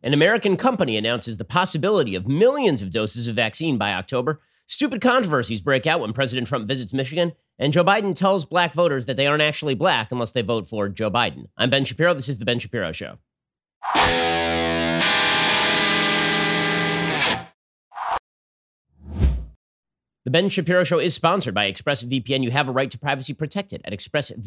An American company announces the possibility of millions of doses of vaccine by October. Stupid controversies break out when President Trump visits Michigan. And Joe Biden tells black voters that they aren't actually black unless they vote for Joe Biden. I'm Ben Shapiro. This is The Ben Shapiro Show. The Ben Shapiro Show is sponsored by ExpressVPN. You have a right to privacy protected at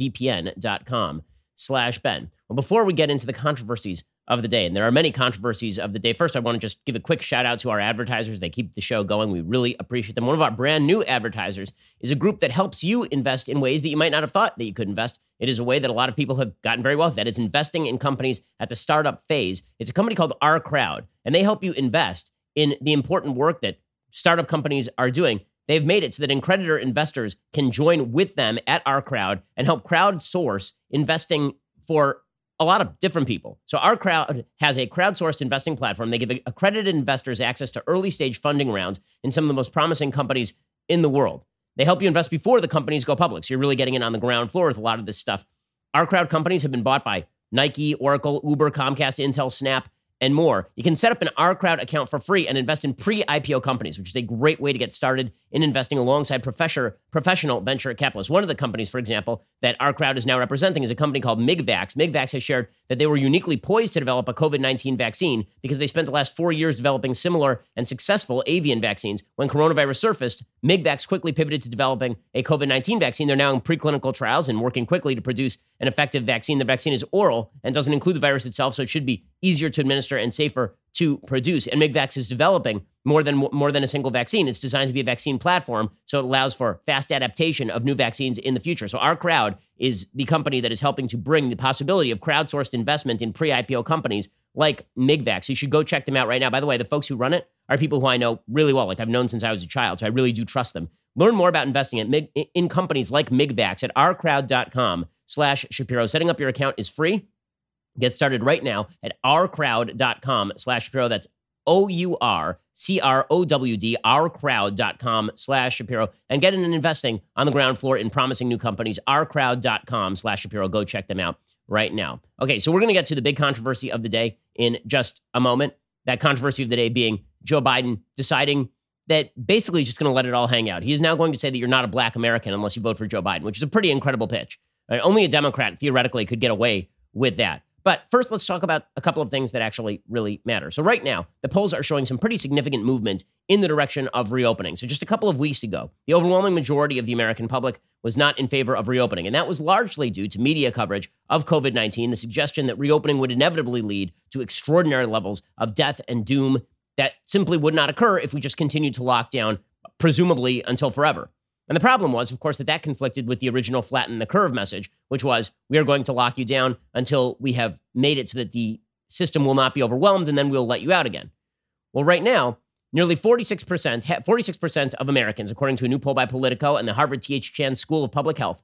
expressvpn.com/Ben. Well, before we get into the controversies of the day, and there are many controversies of the day, first, I want to just give a quick shout out to our advertisers. They keep the show going. We really appreciate them. One of our brand new advertisers is a group that helps you invest in ways that you might not have thought that you could invest. It is a way that a lot of people have gotten very wealthy. That is investing in companies at the startup phase. It's a company called Our Crowd, and they help you invest in the important work that startup companies are doing. They've made it so that accreditor investors can join with them at Our Crowd and help crowdsource investing for a lot of different people. So Our Crowd has a crowdsourced investing platform. They give accredited investors access to early stage funding rounds in some of the most promising companies in the world. They help you invest before the companies go public. So you're really getting in on the ground floor with a lot of this stuff. Our Crowd companies have been bought by Nike, Oracle, Uber, Comcast, Intel, Snap, and more. You can set up an Our Crowd account for free and invest in pre-IPO companies, which is a great way to get started in investing alongside professional venture capitalists. One of the companies, for example, that Our Crowd is now representing is a company called MigVax. MigVax has shared that they were uniquely poised to develop a COVID-19 vaccine because they spent the last 4 years developing similar and successful avian vaccines. When coronavirus surfaced, MigVax quickly pivoted to developing a COVID-19 vaccine. They're now in preclinical trials and working quickly to produce an effective vaccine. The vaccine is oral and doesn't include the virus itself, so it should be easier to administer and safer to produce. And MigVax is developing more than a single vaccine. It's designed to be a vaccine platform, so it allows for fast adaptation of new vaccines in the future. So Our Crowd is the company that is helping to bring the possibility of crowdsourced investment in pre-IPO companies like MigVax. You should go check them out right now. By the way, the folks who run it are people who I know really well, like I've known since I was a child, so I really do trust them. Learn more about investing in companies like MigVax at ourcrowd.com/Shapiro. Setting up your account is free. Get started right now at ourcrowd.com/Shapiro. That's OURCROWD, ourcrowd.com/Shapiro, and get in investing on the ground floor in promising new companies. Ourcrowd.com/Shapiro. Go check them out right now. Okay, so we're going to get to the big controversy of the day in just a moment. That controversy of the day being Joe Biden deciding that basically he's just going to let it all hang out. He is now going to say that you're not a black American unless you vote for Joe Biden, which is a pretty incredible pitch. Only a Democrat theoretically could get away with that. But first, let's talk about a couple of things that actually really matter. So right now, the polls are showing some pretty significant movement in the direction of reopening. So just a couple of weeks ago, the overwhelming majority of the American public was not in favor of reopening. And that was largely due to media coverage of COVID-19, the suggestion that reopening would inevitably lead to extraordinary levels of death and doom that simply would not occur if we just continued to lock down, presumably until forever. And the problem was, of course, that conflicted with the original flatten the curve message, which was we are going to lock you down until we have made it so that the system will not be overwhelmed, and then we'll let you out again. Well, right now, nearly 46% of Americans, according to a new poll by Politico and the Harvard T.H. Chan School of Public Health,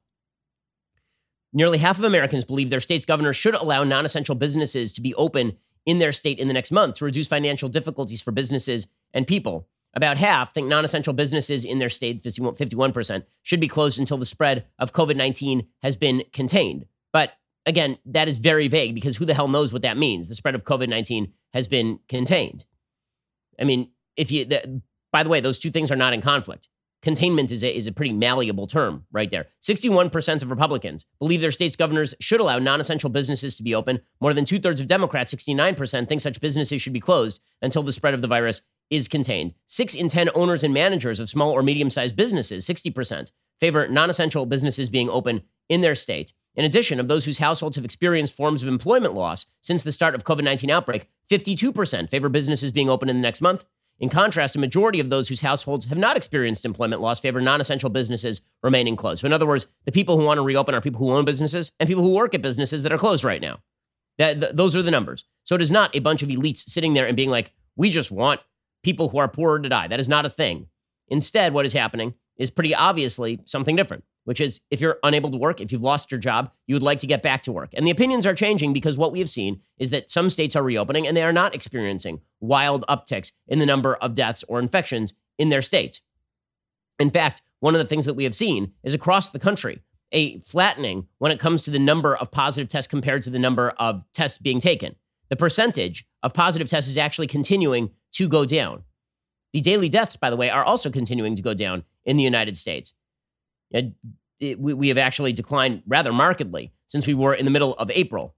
nearly half of Americans believe their state's governor should allow non-essential businesses to be open in their state in the next month to reduce financial difficulties for businesses and people. About half think non-essential businesses in their state, 51%, should be closed until the spread of COVID-19 has been contained. But again, that is very vague because who the hell knows what that means? The spread of COVID-19 has been contained. I mean, by the way, those two things are not in conflict. Containment is a pretty malleable term right there. 61% of Republicans believe their state's governors should allow non-essential businesses to be open. More than two-thirds of Democrats, 69%, think such businesses should be closed until the spread of the virus is contained. 6 in 10 owners and managers of small or medium-sized businesses, 60%, favor non-essential businesses being open in their state. In addition, of those whose households have experienced forms of employment loss since the start of COVID-19 outbreak, 52% favor businesses being open in the next month. In contrast, a majority of those whose households have not experienced employment loss favor non-essential businesses remaining closed. So in other words, the people who want to reopen are people who own businesses and people who work at businesses that are closed right now. Those are the numbers. So it is not a bunch of elites sitting there and being like, we just want people who are poorer to die. That is not a thing. Instead, what is happening is pretty obviously something different, which is if you're unable to work, if you've lost your job, you would like to get back to work. And the opinions are changing because what we have seen is that some states are reopening and they are not experiencing wild upticks in the number of deaths or infections in their states. In fact, one of the things that we have seen is across the country, a flattening when it comes to the number of positive tests compared to the number of tests being taken. The percentage of positive tests is actually continuing to go down. The daily deaths, by the way, are also continuing to go down in the United States. We have actually declined rather markedly since we were in the middle of April.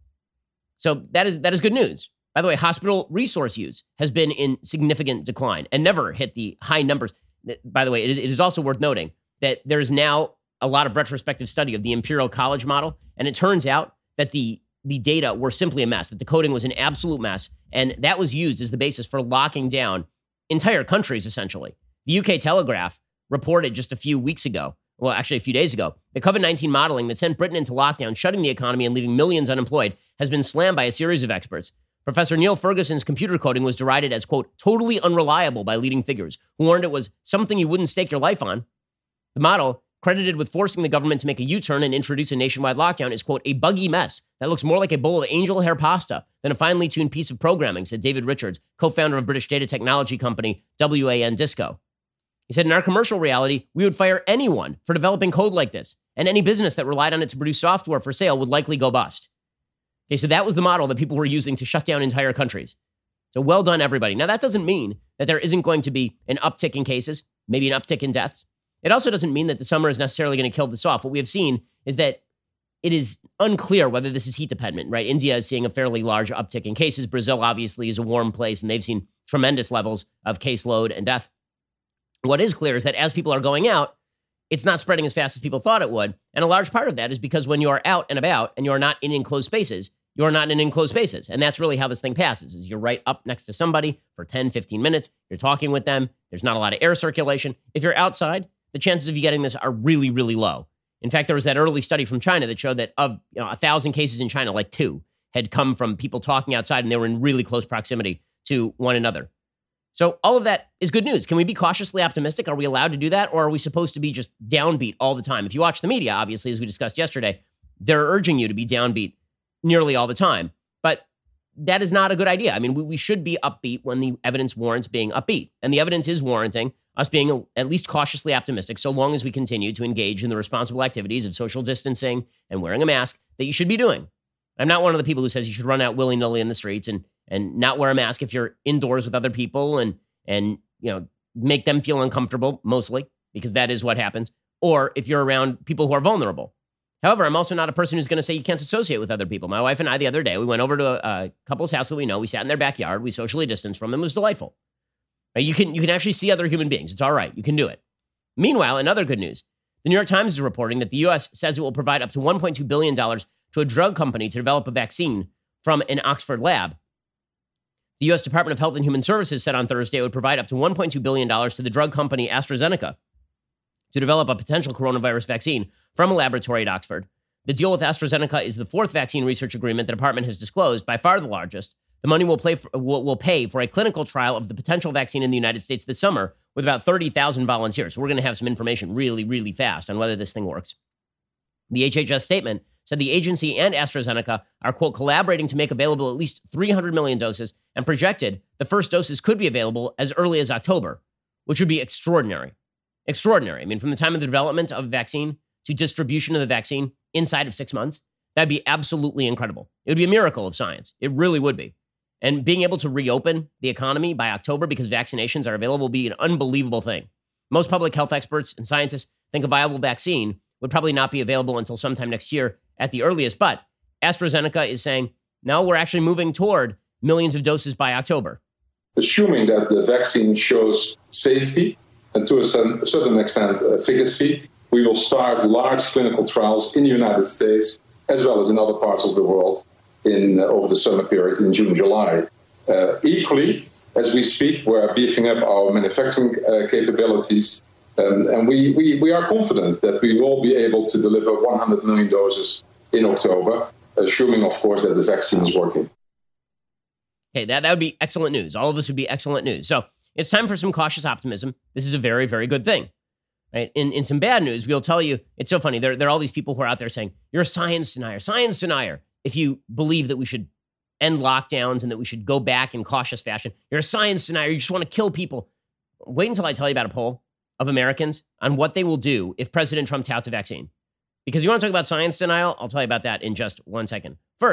So that is good news. By the way, hospital resource use has been in significant decline and never hit the high numbers. By the way, it is also worth noting that there is now a lot of retrospective study of the Imperial College model, and it turns out that the data were simply a mess, that the coding was an absolute mess, and that was used as the basis for locking down entire countries, essentially. The UK Telegraph reported just a few weeks ago, well, actually a few days ago, the COVID-19 modeling that sent Britain into lockdown, shutting the economy and leaving millions unemployed, has been slammed by a series of experts. Professor Neil Ferguson's computer coding was derided as, quote, totally unreliable by leading figures, who warned it was something you wouldn't stake your life on. The model, credited with forcing the government to make a U-turn and introduce a nationwide lockdown, is, quote, a buggy mess that looks more like a bowl of angel hair pasta than a finely tuned piece of programming, said David Richards, co-founder of British data technology company WAN Disco. He said, in our commercial reality, we would fire anyone for developing code like this, and any business that relied on it to produce software for sale would likely go bust. Okay, so that was the model that people were using to shut down entire countries. So well done, everybody. Now, that doesn't mean that there isn't going to be an uptick in cases, maybe an uptick in deaths. It also doesn't mean that the summer is necessarily going to kill this off. What we have seen is that it is unclear whether this is heat dependent, right? India is seeing a fairly large uptick in cases. Brazil, obviously, is a warm place, and they've seen tremendous levels of caseload and death. What is clear is that as people are going out, it's not spreading as fast as people thought it would. And a large part of that is because when you are out and about and you're not in enclosed spaces, you're not in enclosed spaces. And that's really how this thing passes, is you're right up next to somebody for 10, 15 minutes. You're talking with them. There's not a lot of air circulation. If you're outside, the chances of you getting this are really, really low. In fact, there was that early study from China that showed that of 1,000 cases in China, like 2 had come from people talking outside, and they were in really close proximity to one another. So all of that is good news. Can we be cautiously optimistic? Are we allowed to do that? Or are we supposed to be just downbeat all the time? If you watch the media, obviously, as we discussed yesterday, they're urging you to be downbeat nearly all the time. But that is not a good idea. I mean, we should be upbeat when the evidence warrants being upbeat. And the evidence is warranting us being at least cautiously optimistic, so long as we continue to engage in the responsible activities of social distancing and wearing a mask that you should be doing. I'm not one of the people who says you should run out willy-nilly in the streets and not wear a mask if you're indoors with other people and make them feel uncomfortable, mostly, because that is what happens, or if you're around people who are vulnerable. However, I'm also not a person who's going to say you can't associate with other people. My wife and I, the other day, we went over to a couple's house that we know. We sat in their backyard. We socially distanced from them. It was delightful. Right? You can actually see other human beings. It's all right. You can do it. Meanwhile, in other good news, the New York Times is reporting that the U.S. says it will provide up to $1.2 billion to a drug company to develop a vaccine from an Oxford lab. The U.S. Department of Health and Human Services said on Thursday it would provide up to $1.2 billion to the drug company AstraZeneca to develop a potential coronavirus vaccine from a laboratory at Oxford. The deal with AstraZeneca is the 4th vaccine research agreement the department has disclosed, by far the largest. The money will pay for a clinical trial of the potential vaccine in the United States this summer with about 30,000 volunteers. So we're going to have some information really, really fast on whether this thing works. The HHS statement said the agency and AstraZeneca are, quote, collaborating to make available at least 300 million doses, and projected the first doses could be available as early as October, which would be extraordinary. Extraordinary. I mean, from the time of the development of a vaccine to distribution of the vaccine inside of 6 months, that'd be absolutely incredible. It would be a miracle of science. It really would be. And being able to reopen the economy by October because vaccinations are available would be an unbelievable thing. Most public health experts and scientists think a viable vaccine would probably not be available until sometime next year at the earliest. But AstraZeneca is saying, no, we're actually moving toward millions of doses by October. Assuming that the vaccine shows safety and to a certain extent efficacy, we will start large clinical trials in the United States as well as in other parts of the world over the summer period in June, July. Equally, as we speak, we're beefing up our manufacturing capabilities, and we are confident that we will be able to deliver 100 million doses in October, assuming, of course, that the vaccine is working. Okay, that would be excellent news. All of this would be excellent news. So it's time for some cautious optimism. This is a very, very good thing. Right? In some bad news, we'll tell you, it's so funny. There are all these people who are out there saying, you're a science denier. If you believe that we should end lockdowns and that we should go back in cautious fashion, you're a science denier. You just want to kill people. Wait until I tell you about a poll of Americans on what they will do if President Trump touts a vaccine. Because you want to talk about science denial? I'll tell you about that in just 1 second. First,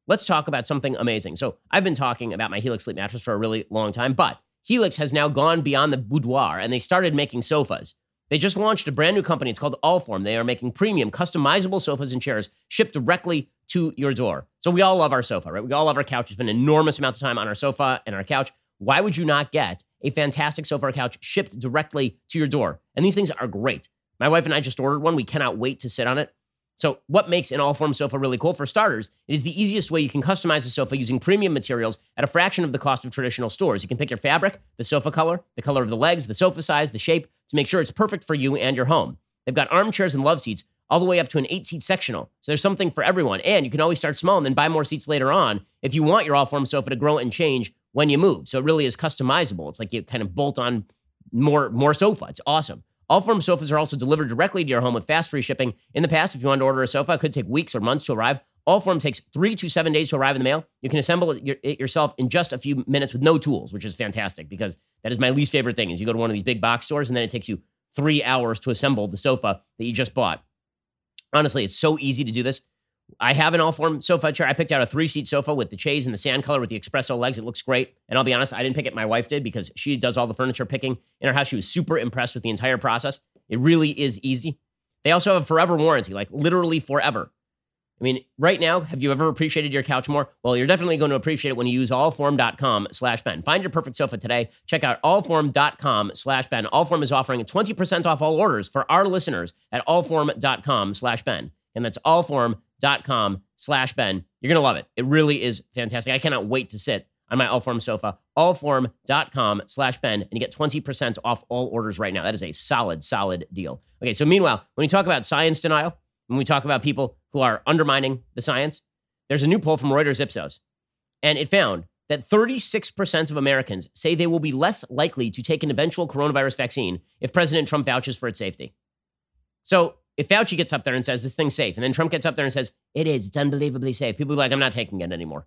let's talk about something amazing. So I've been talking about my Helix sleep mattress for a really long time, but Helix has now gone beyond the boudoir and they started making sofas. They just launched a brand new company. It's called Allform. They are making premium, customizable sofas and chairs shipped directly to your door. So we all love our sofa, right? We all love our couch. We spend enormous amounts of time on our sofa and our couch. Why would you not get a fantastic sofa or couch shipped directly to your door? And these things are great. My wife and I just ordered one. We cannot wait to sit on it. So what makes an Allform sofa really cool? For starters, it is the easiest way you can customize a sofa using premium materials at a fraction of the cost of traditional stores. You can pick your fabric, the sofa color, the color of the legs, the sofa size, the shape to make sure it's perfect for you and your home. They've got armchairs and love seats all the way up to an 8-seat sectional. So there's something for everyone. And you can always start small and then buy more seats later on if you want your Allform sofa to grow and change when you move. So it really is customizable. It's like you kind of bolt on more sofa. It's awesome. Allform sofas are also delivered directly to your home with fast free shipping. In the past, if you wanted to order a sofa, it could take weeks or months to arrive. Allform takes 3 to 7 days to arrive in the mail. You can assemble it yourself in just a few minutes with no tools, which is fantastic because that is my least favorite thing is you go to one of these big box stores and then it takes you 3 hours to assemble the sofa that you just bought. Honestly, it's so easy to do this. I have an Allform sofa chair. I picked out a 3-seat sofa with the chaise and the sand color with the espresso legs. It looks great. And I'll be honest, I didn't pick it. My wife did because she does all the furniture picking in her house. She was super impressed with the entire process. It really is easy. They also have a forever warranty, like literally forever. I mean, right now, have you ever appreciated your couch more? Well, you're definitely going to appreciate it when you use allform.com/Ben. Find your perfect sofa today. Check out allform.com/Ben. Allform is offering 20% off all orders for our listeners at allform.com/Ben. And that's allform.com/Ben. You're going to love it. It really is fantastic. I cannot wait to sit on my Allform sofa, allform.com/Ben, and you get 20% off all orders right now. That is a solid, solid deal. Okay, so meanwhile, when we talk about science denial, when we talk about people who are undermining the science, there's a new poll from Reuters Ipsos, and it found that 36% of Americans say they will be less likely to take an eventual coronavirus vaccine if President Trump vouches for its safety. So if Fauci gets up there and says this thing's safe, and then Trump gets up there and says, it's unbelievably safe, people are like, I'm not taking it anymore.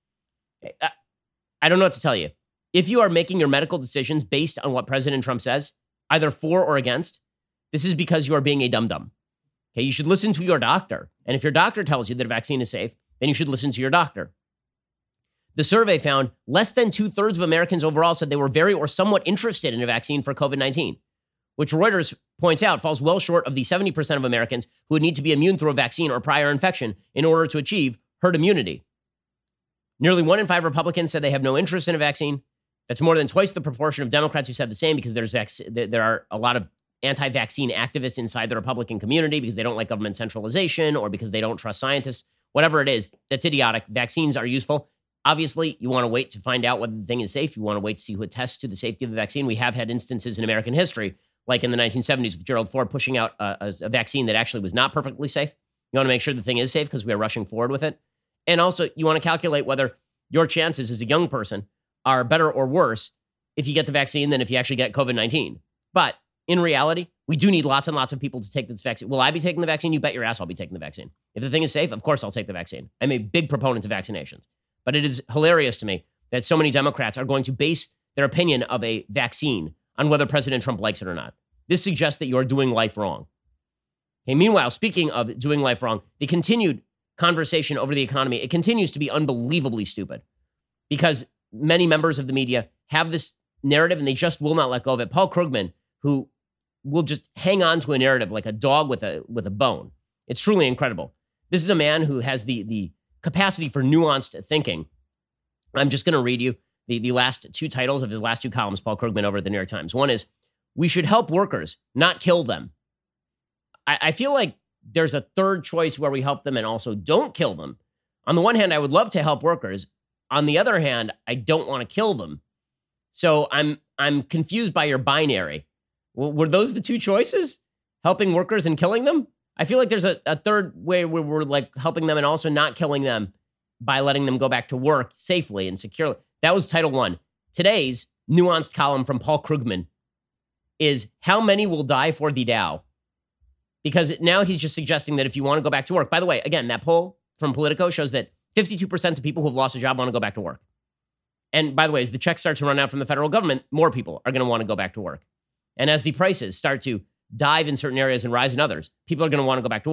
I don't know what to tell you. If you are making your medical decisions based on what President Trump says, either for or against, this is because you are being a dum-dum. Okay, you should listen to your doctor. And if your doctor tells you that a vaccine is safe, then you should listen to your doctor. The survey found less than 2/3 of Americans overall said they were very or somewhat interested in a vaccine for COVID-19, which Reuters points out falls well short of the 70% of Americans who would need to be immune through a vaccine or prior infection in order to achieve herd immunity. Nearly 1 in 5 Republicans said they have no interest in a vaccine. That's more than twice the proportion of Democrats who said the same because there are a lot of anti-vaccine activists inside the Republican community because they don't like government centralization or because they don't trust scientists. Whatever it is, that's idiotic. Vaccines are useful. Obviously, you want to wait to find out whether the thing is safe. You want to wait to see who attests to the safety of the vaccine. We have had instances in American history, like in the 1970s with Gerald Ford pushing out a vaccine that actually was not perfectly safe. You want to make sure the thing is safe because we are rushing forward with it. And also, you want to calculate whether your chances as a young person are better or worse if you get the vaccine than if you actually get COVID-19. But in reality, we do need lots and lots of people to take this vaccine. Will I be taking the vaccine? You bet your ass I'll be taking the vaccine. If the thing is safe, of course I'll take the vaccine. I'm a big proponent of vaccinations. But it is hilarious to me that so many Democrats are going to base their opinion of a vaccine on whether President Trump likes it or not. This suggests that you are doing life wrong. Okay, meanwhile, speaking of doing life wrong, the continued conversation over the economy, it continues to be unbelievably stupid because many members of the media have this narrative and they just will not let go of it. Paul Krugman, who will just hang on to a narrative like a dog with a bone. It's truly incredible. This is a man who has the capacity for nuanced thinking. I'm just going to read you the last 2 titles of his last 2 columns, Paul Krugman over at the New York Times. One is, we should help workers, not kill them. I feel like there's a third choice where we help them and also don't kill them. On the one hand, I would love to help workers. On the other hand, I don't want to kill them. So I'm confused by your binary. Well, were those the 2 choices? Helping workers and killing them? I feel like there's a third way where we're like helping them and also not killing them by letting them go back to work safely and securely. That was title 1. Today's nuanced column from Paul Krugman is how many will die for the Dow? Because now he's just suggesting that if you want to go back to work, by the way, again, that poll from Politico shows that 52% of people who have lost a job want to go back to work. And by the way, as the checks start to run out from the federal government, more people are going to want to go back to work. And as the prices start to dive in certain areas and rise in others, people are going to want to go back to work.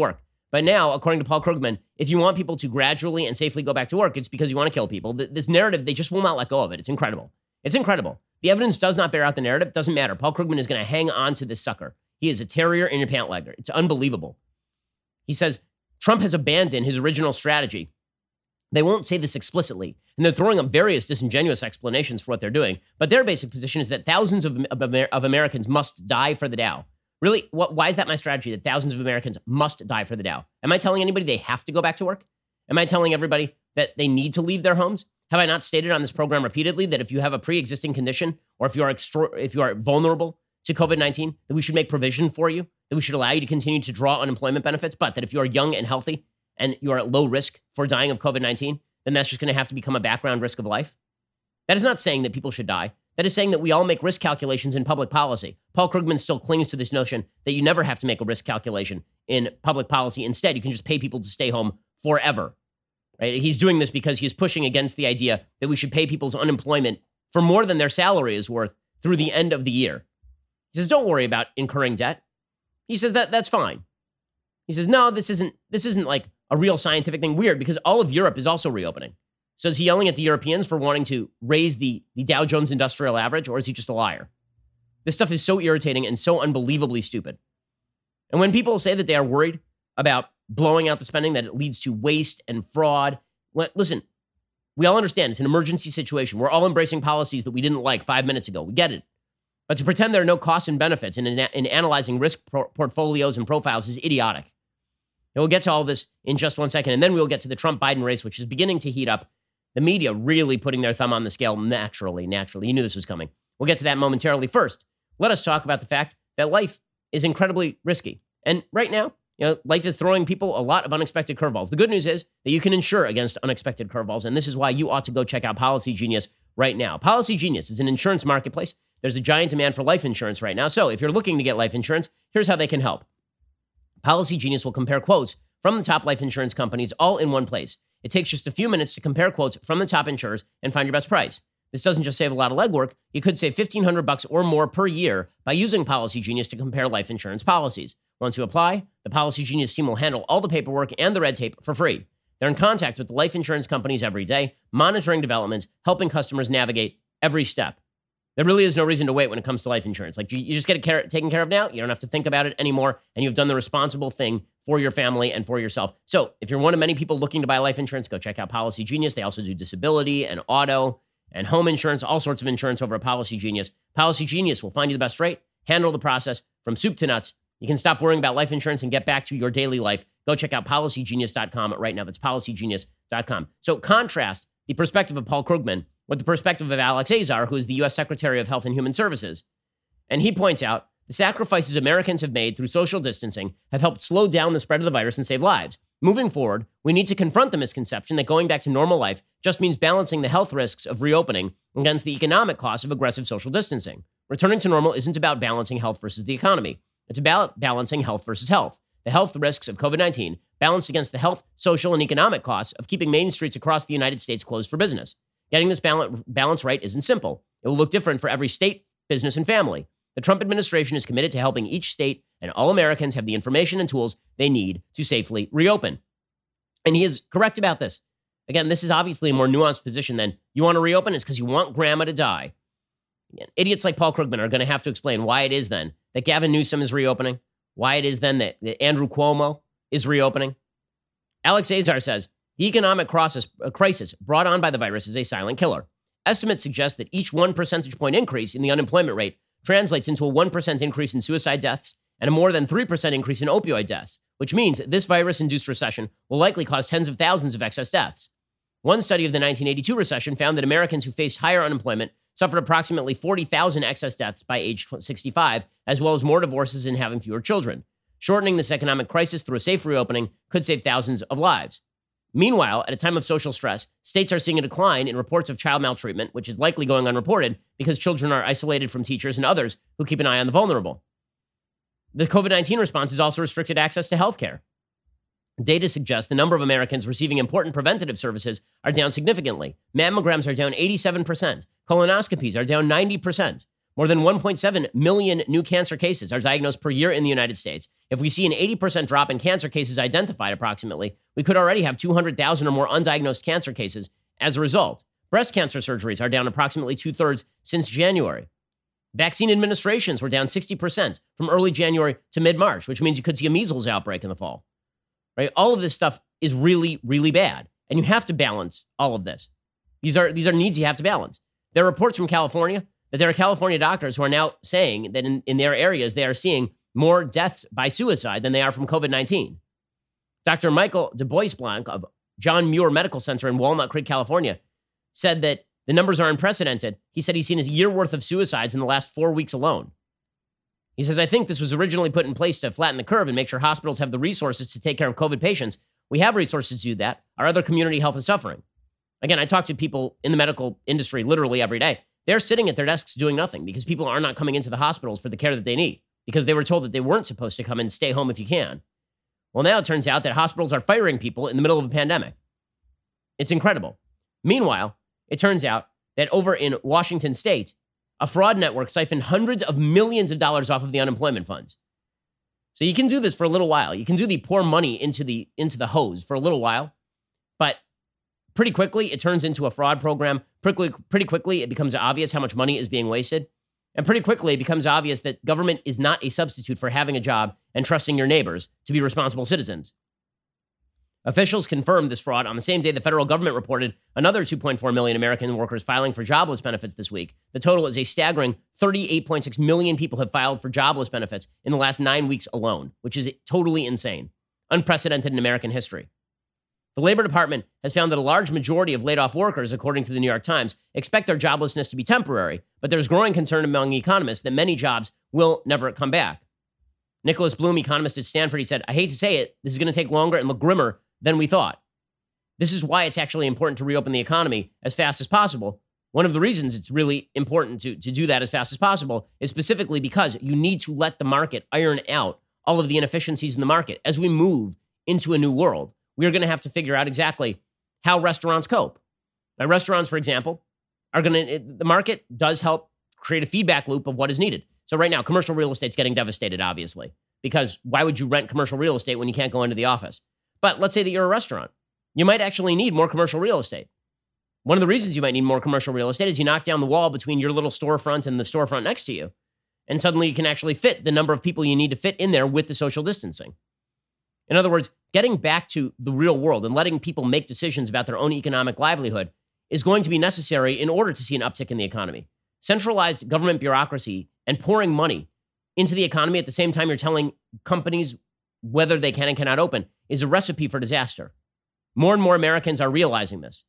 But now, according to Paul Krugman, if you want people to gradually and safely go back to work, it's because you want to kill people. This narrative, they just will not let go of it. It's incredible. It's incredible. The evidence does not bear out the narrative. It doesn't matter. Paul Krugman is going to hang on to this sucker. He is a terrier in a pant legger. It's unbelievable. He says Trump has abandoned his original strategy. They won't say this explicitly, and they're throwing up various disingenuous explanations for what they're doing. But their basic position is that thousands of Americans must die for the Dow. Really? Why is that my strategy, that thousands of Americans must die for the Dow? Am I telling anybody they have to go back to work? Am I telling everybody that they need to leave their homes? Have I not stated on this program repeatedly that if you have a pre-existing condition or if you are vulnerable to COVID-19, that we should make provision for you, that we should allow you to continue to draw unemployment benefits, but that if you are young and healthy and you are at low risk for dying of COVID-19, then that's just going to have to become a background risk of life? That is not saying that people should die. That is saying that we all make risk calculations in public policy. Paul Krugman still clings to this notion that you never have to make a risk calculation in public policy. Instead, you can just pay people to stay home forever. Right? He's doing this because he's pushing against the idea that we should pay people's unemployment for more than their salary is worth through the end of the year. He says, don't worry about incurring debt. He says that's fine. He says, no, this isn't like a real scientific thing. Weird, because all of Europe is also reopening. So is he yelling at the Europeans for wanting to raise the Dow Jones Industrial Average, or is he just a liar? This stuff is so irritating and so unbelievably stupid. And when people say that they are worried about blowing out the spending, that it leads to waste and fraud, well, listen, we all understand it's an emergency situation. We're all embracing policies that we didn't like 5 minutes ago. We get it. But to pretend there are no costs and benefits in analyzing risk portfolios and profiles is idiotic. And we'll get to all this in just 1 second, and then we'll get to the Trump-Biden race, which is beginning to heat up. The media really putting their thumb on the scale naturally. You knew this was coming. We'll get to that momentarily. First, let us talk about the fact that life is incredibly risky. And right now, life is throwing people a lot of unexpected curveballs. The good news is that you can insure against unexpected curveballs, and this is why you ought to go check out Policy Genius right now. Policy Genius is an insurance marketplace. There's a giant demand for life insurance right now. So if you're looking to get life insurance, here's how they can help. Policy Genius will compare quotes from the top life insurance companies all in one place. It takes just a few minutes to compare quotes from the top insurers and find your best price. This doesn't just save a lot of legwork. You could save $1,500 or more per year by using Policy Genius to compare life insurance policies. Once you apply, the Policy Genius team will handle all the paperwork and the red tape for free. They're in contact with the life insurance companies every day, monitoring developments, helping customers navigate every step. There really is no reason to wait when it comes to life insurance. Like, you just get it taken care of now. You don't have to think about it anymore, and you've done the responsible thing for your family and for yourself. So if you're one of many people looking to buy life insurance, go check out Policy Genius. They also do disability and auto and home insurance, all sorts of insurance over at Policy Genius. Policy Genius will find you the best rate, handle the process from soup to nuts. You can stop worrying about life insurance and get back to your daily life. Go check out policygenius.com right now. That's policygenius.com. So contrast the perspective of Paul Krugman with the perspective of Alex Azar, who is the U.S. Secretary of Health and Human Services. And he points out the sacrifices Americans have made through social distancing have helped slow down the spread of the virus and save lives. Moving forward, we need to confront the misconception that going back to normal life just means balancing the health risks of reopening against the economic costs of aggressive social distancing. Returning to normal isn't about balancing health versus the economy. It's about balancing health versus health. The health risks of COVID-19 balanced against the health, social, and economic costs of keeping main streets across the United States closed for business. Getting this balance right isn't simple. It will look different for every state, business, and family. The Trump administration is committed to helping each state and all Americans have the information and tools they need to safely reopen. And he is correct about this. Again, this is obviously a more nuanced position than you want to reopen. It's because you want grandma to die. Again, idiots like Paul Krugman are going to have to explain why it is then that Gavin Newsom is reopening, why it is then that Andrew Cuomo is reopening. Alex Azar says, the economic crisis brought on by the virus is a silent killer. Estimates suggest that each 1 percentage point increase in the unemployment rate translates into a 1% increase in suicide deaths and a more than 3% increase in opioid deaths, which means that this virus-induced recession will likely cause tens of thousands of excess deaths. One study of the 1982 recession found that Americans who faced higher unemployment suffered approximately 40,000 excess deaths by age 65, as well as more divorces and having fewer children. Shortening this economic crisis through a safe reopening could save thousands of lives. Meanwhile, at a time of social stress, states are seeing a decline in reports of child maltreatment, which is likely going unreported because children are isolated from teachers and others who keep an eye on the vulnerable. The COVID-19 response has also restricted access to healthcare. Data suggests the number of Americans receiving important preventative services are down significantly. Mammograms are down 87%. Colonoscopies are down 90%. More than 1.7 million new cancer cases are diagnosed per year in the United States. If we see an 80% drop in cancer cases identified approximately, we could already have 200,000 or more undiagnosed cancer cases as a result. Breast cancer surgeries are down approximately 2/3 since January. Vaccine administrations were down 60% from early January to mid-March, which means you could see a measles outbreak in the fall. Right? All of this stuff is really, really bad. And you have to balance all of this. These are needs you have to balance. There are reports from California that there are California doctors who are now saying that in their areas, they are seeing more deaths by suicide than they are from COVID-19. Dr. Michael DuBois-Blanc of John Muir Medical Center in Walnut Creek, California, said that the numbers are unprecedented. He said he's seen a year worth of suicides in the last 4 weeks alone. He says, I think this was originally put in place to flatten the curve and make sure hospitals have the resources to take care of COVID patients. We have resources to do that. Our other community health is suffering. Again, I talk to people in the medical industry literally every day. They're sitting at their desks doing nothing because people are not coming into the hospitals for the care that they need because they were told that they weren't supposed to come and stay home if you can. Well, now it turns out that hospitals are firing people in the middle of a pandemic. It's incredible. Meanwhile, it turns out that over in Washington state, a fraud network siphoned hundreds of millions of dollars off of the unemployment funds. So you can do this for a little while. You can do the pour money into the hose for a little while, but pretty quickly it turns into a fraud program. Pretty quickly it becomes obvious how much money is being wasted. And pretty quickly it becomes obvious that government is not a substitute for having a job and trusting your neighbors to be responsible citizens. Officials confirmed this fraud on the same day the federal government reported another 2.4 million American workers filing for jobless benefits this week. The total is a staggering 38.6 million people have filed for jobless benefits in the last 9 weeks alone, which is totally insane, unprecedented in American history. The Labor Department has found that a large majority of laid-off workers, according to the New York Times, expect their joblessness to be temporary, but there's growing concern among economists that many jobs will never come back. Nicholas Bloom, economist at Stanford, he said, I hate to say it, this is going to take longer and look grimmer than we thought. This is why it's actually important to reopen the economy as fast as possible. One of the reasons it's really important to do that as fast as possible is specifically because you need to let the market iron out all of the inefficiencies in the market. As we move into a new world, we're going to have to figure out exactly how restaurants cope. Now, restaurants, for example, the market does help create a feedback loop of what is needed. So right now, commercial real estate's getting devastated, obviously, because why would you rent commercial real estate when you can't go into the office? But let's say that you're a restaurant. You might actually need more commercial real estate. One of the reasons you might need more commercial real estate is you knock down the wall between your little storefront and the storefront next to you. And suddenly you can actually fit the number of people you need to fit in there with the social distancing. In other words, getting back to the real world and letting people make decisions about their own economic livelihood is going to be necessary in order to see an uptick in the economy. Centralized government bureaucracy and pouring money into the economy at the same time you're telling companies whether they can and cannot open is a recipe for disaster. More and more Americans are realizing this.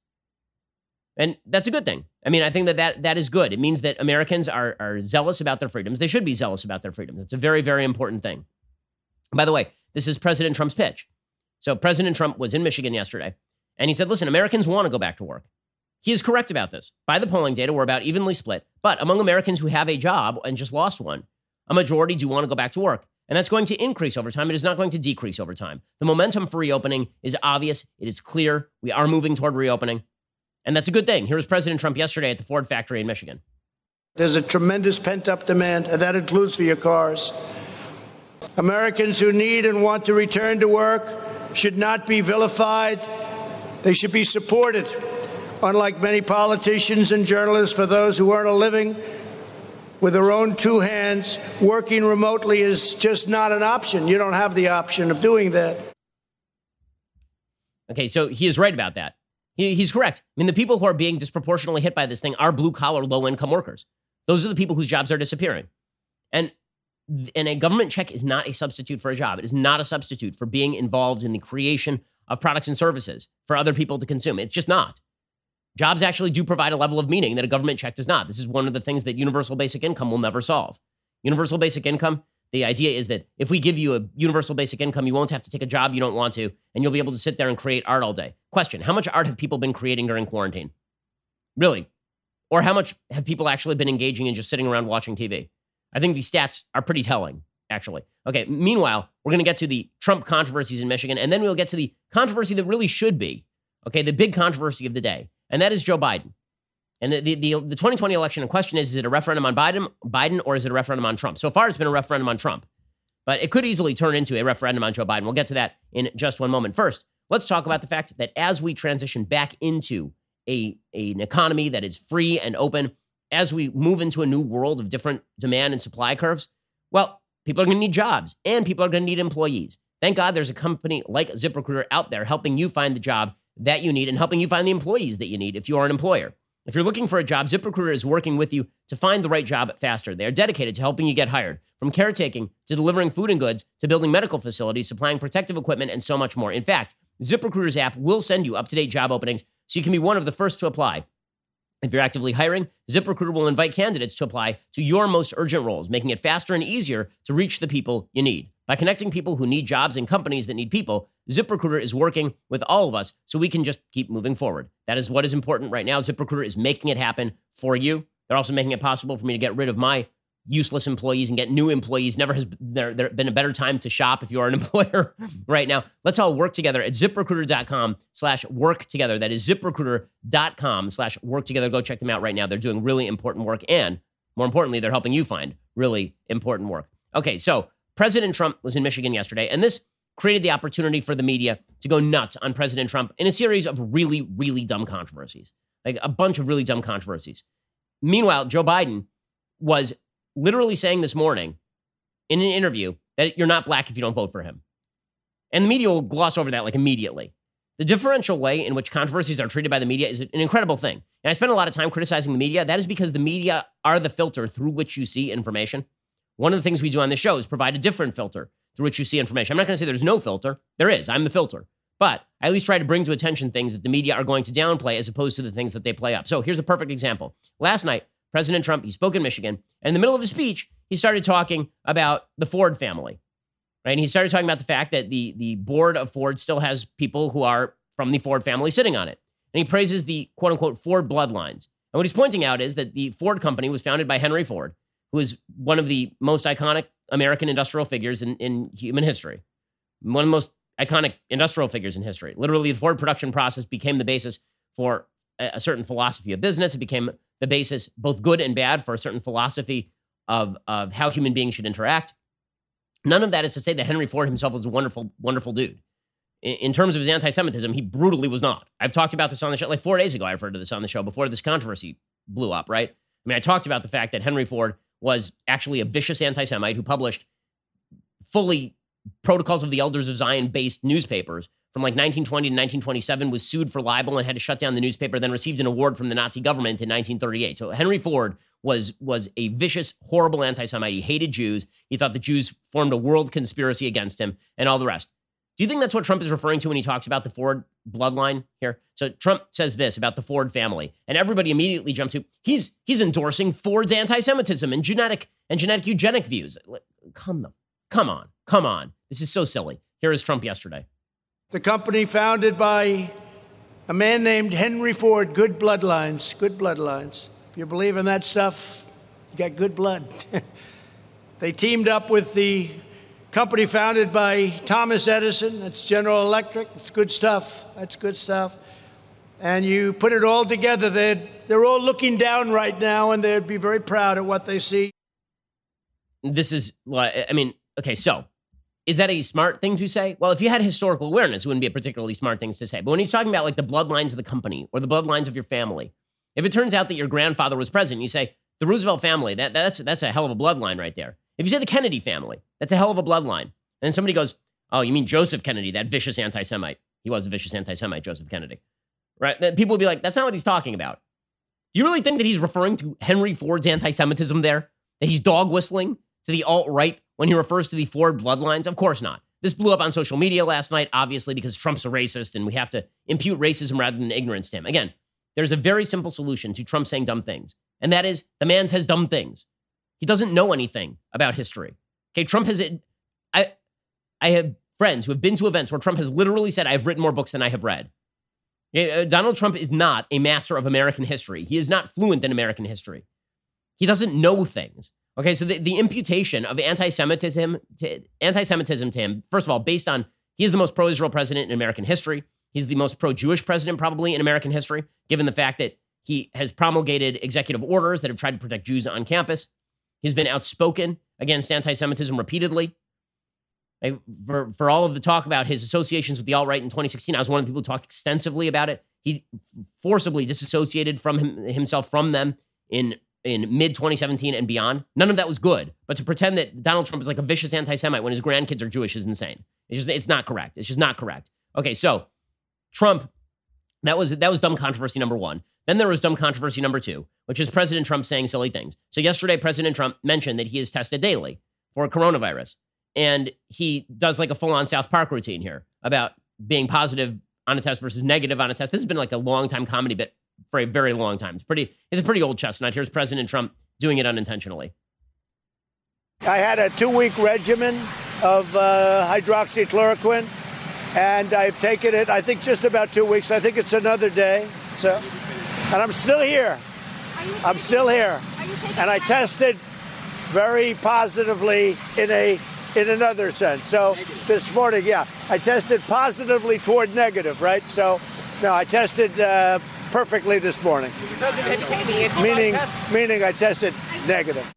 And that's a good thing. I mean, I think that is good. It means that Americans are zealous about their freedoms. They should be zealous about their freedoms. It's a very, very important thing. By the way, this is President Trump's pitch. So President Trump was in Michigan yesterday, and he said, listen, Americans want to go back to work. He is correct about this. By the polling data, we're about evenly split. But among Americans who have a job and just lost one, a majority do want to go back to work. And that's going to increase over time. It is not going to decrease over time. The momentum for reopening is obvious. It is clear. We are moving toward reopening. And that's a good thing. Here was President Trump yesterday at the Ford factory in Michigan. There's a tremendous pent-up demand, and that includes for your cars. Americans who need and want to return to work should not be vilified. They should be supported. Unlike many politicians and journalists, for those who earn a living with their own two hands, working remotely is just not an option. You don't have the option of doing that. Okay, so he is right about that. He's correct. I mean, the people who are being disproportionately hit by this thing are blue-collar, low-income workers. Those are the people whose jobs are disappearing. And a government check is not a substitute for a job. It is not a substitute for being involved in the creation of products and services for other people to consume. It's just not. Jobs actually do provide a level of meaning that a government check does not. This is one of the things that universal basic income will never solve. Universal basic income, the idea is that if we give you a universal basic income, you won't have to take a job you don't want to, and you'll be able to sit there and create art all day. Question, how much art have people been creating during quarantine? Really? Or how much have people actually been engaging in just sitting around watching TV? I think these stats are pretty telling, actually. Okay, meanwhile, we're going to get to the Trump controversies in Michigan, and then we'll get to the controversy that really should be, okay, the big controversy of the day, and that is Joe Biden. And the 2020 election in question is it a referendum on Biden or is it a referendum on Trump? So far, it's been a referendum on Trump, but it could easily turn into a referendum on Joe Biden. We'll get to that in just one moment. First, let's talk about the fact that as we transition back into an economy that is free and open, as we move into a new world of different demand and supply curves, well, people are going to need jobs and people are going to need employees. Thank God there's a company like ZipRecruiter out there helping you find the job that you need and helping you find the employees that you need if you are an employer. If you're looking for a job, ZipRecruiter is working with you to find the right job faster. They are dedicated to helping you get hired, from caretaking to delivering food and goods to building medical facilities, supplying protective equipment, and so much more. In fact, ZipRecruiter's app will send you up-to-date job openings so you can be one of the first to apply. If you're actively hiring, ZipRecruiter will invite candidates to apply to your most urgent roles, making it faster and easier to reach the people you need. By connecting people who need jobs and companies that need people, ZipRecruiter is working with all of us so we can just keep moving forward. That is what is important right now. ZipRecruiter is making it happen for you. They're also making it possible for me to get rid of my useless employees and get new employees. Never has there been a better time to shop if you are an employer right now. Let's all work together at ZipRecruiter.com/work together. That is ZipRecruiter.com/work together. Go check them out right now. They're doing really important work. And more importantly, they're helping you find really important work. Okay, so President Trump was in Michigan yesterday, and this created the opportunity for the media to go nuts on President Trump in a series of really, really dumb controversies, like a bunch of really dumb controversies. Meanwhile, Joe Biden was literally saying this morning in an interview that you're not black if you don't vote for him. And the media will gloss over that like immediately. The differential way in which controversies are treated by the media is an incredible thing. And I spend a lot of time criticizing the media. That is because the media are the filter through which you see information. One of the things we do on this show is provide a different filter through which you see information. I'm not going to say there's no filter. There is. I'm the filter. But I at least try to bring to attention things that the media are going to downplay as opposed to the things that they play up. So here's a perfect example. Last night, President Trump, he spoke in Michigan, and in the middle of his speech, he started talking about the Ford family, right? And he started talking about the fact that the board of Ford still has people who are from the Ford family sitting on it. And he praises the quote-unquote Ford bloodlines. And what he's pointing out is that the Ford company was founded by Henry Ford, who is one of the most iconic American industrial figures in human history. One of the most iconic industrial figures in history. Literally, the Ford production process became the basis for a certain philosophy of business. It became the basis, both good and bad, for a certain philosophy of how human beings should interact. None of that is to say that Henry Ford himself was a wonderful, wonderful dude. In terms of his anti-Semitism, he brutally was not. I've talked about this on the show. Like 4 days ago, I referred to this on the show before this controversy blew up, right? I mean, I talked about the fact that Henry Ford was actually a vicious anti-Semite who published fully Protocols of the Elders of Zion-based newspapers from like 1920 to 1927, was sued for libel and had to shut down the newspaper, then received an award from the Nazi government in 1938. So Henry Ford was a vicious, horrible anti-Semite. He hated Jews. He thought the Jews formed a world conspiracy against him and all the rest. Do you think that's what Trump is referring to when he talks about the Ford bloodline here? So Trump says this about the Ford family, and everybody immediately jumps to, he's endorsing Ford's anti-Semitism and genetic eugenic views. Come on. This is so silly. Here is Trump yesterday. The company founded by a man named Henry Ford, good bloodlines. If you believe in that stuff, you got good blood. They teamed up with the company founded by Thomas Edison. That's General Electric. It's good stuff. That's good stuff. And you put it all together, they're all looking down right now, and they'd be very proud of what they see. This is, I mean, okay, so is that a smart thing to say? Well, if you had historical awareness, it wouldn't be a particularly smart thing to say. But when he's talking about like the bloodlines of the company or the bloodlines of your family, if it turns out that your grandfather was president, you say the Roosevelt family, that's a hell of a bloodline right there. If you say the Kennedy family, that's a hell of a bloodline. And then somebody goes, oh, you mean Joseph Kennedy, that vicious anti-Semite. He was a vicious anti-Semite, Joseph Kennedy. Right? Then people will be like, that's not what he's talking about. Do you really think that he's referring to Henry Ford's anti-Semitism there? That he's dog whistling to the alt-right when he refers to the Ford bloodlines? Of course not. This blew up on social media last night, obviously, because Trump's a racist and we have to impute racism rather than ignorance to him. Again, there's a very simple solution to Trump saying dumb things, and that is the man says dumb things. He doesn't know anything about history. Okay, Trump has... I have friends who have been to events where Trump has literally said, I've written more books than I have read. Donald Trump is not a master of American history. He is not fluent in American history. He doesn't know things. Okay, so the imputation of anti-Semitism to him, first of all, based on he is the most pro-Israel president in American history. He's the most pro-Jewish president probably in American history, given the fact that He has promulgated executive orders that have tried to protect Jews on campus. He's been outspoken against anti-Semitism repeatedly. For all of the talk about his associations with the alt-right in 2016, I was one of the people who talked extensively about it. He forcibly disassociated himself from them in mid-2017 and beyond. None of that was good. But to pretend that Donald Trump is like a vicious anti-Semite when his grandkids are Jewish is insane. It's not correct. It's just not correct. Okay, so Trump, that was dumb controversy number one. Then there was dumb controversy number two, which is President Trump saying silly things. So yesterday, President Trump mentioned that he is tested daily for coronavirus. And he does like a full-on South Park routine here about being positive on a test versus negative on a test. This has been like a long-time comedy bit for a very long time. It's a pretty old chestnut. Here's President Trump doing it unintentionally. I had a 2-week regimen of hydroxychloroquine, and I've taken it, I think, just about 2 weeks. I think it's another day. So, and I'm still here. I'm still here. And I tested very positively in another sense. So this morning, I tested positively toward negative, right? So, no, I tested perfectly this morning. Meaning I tested negative.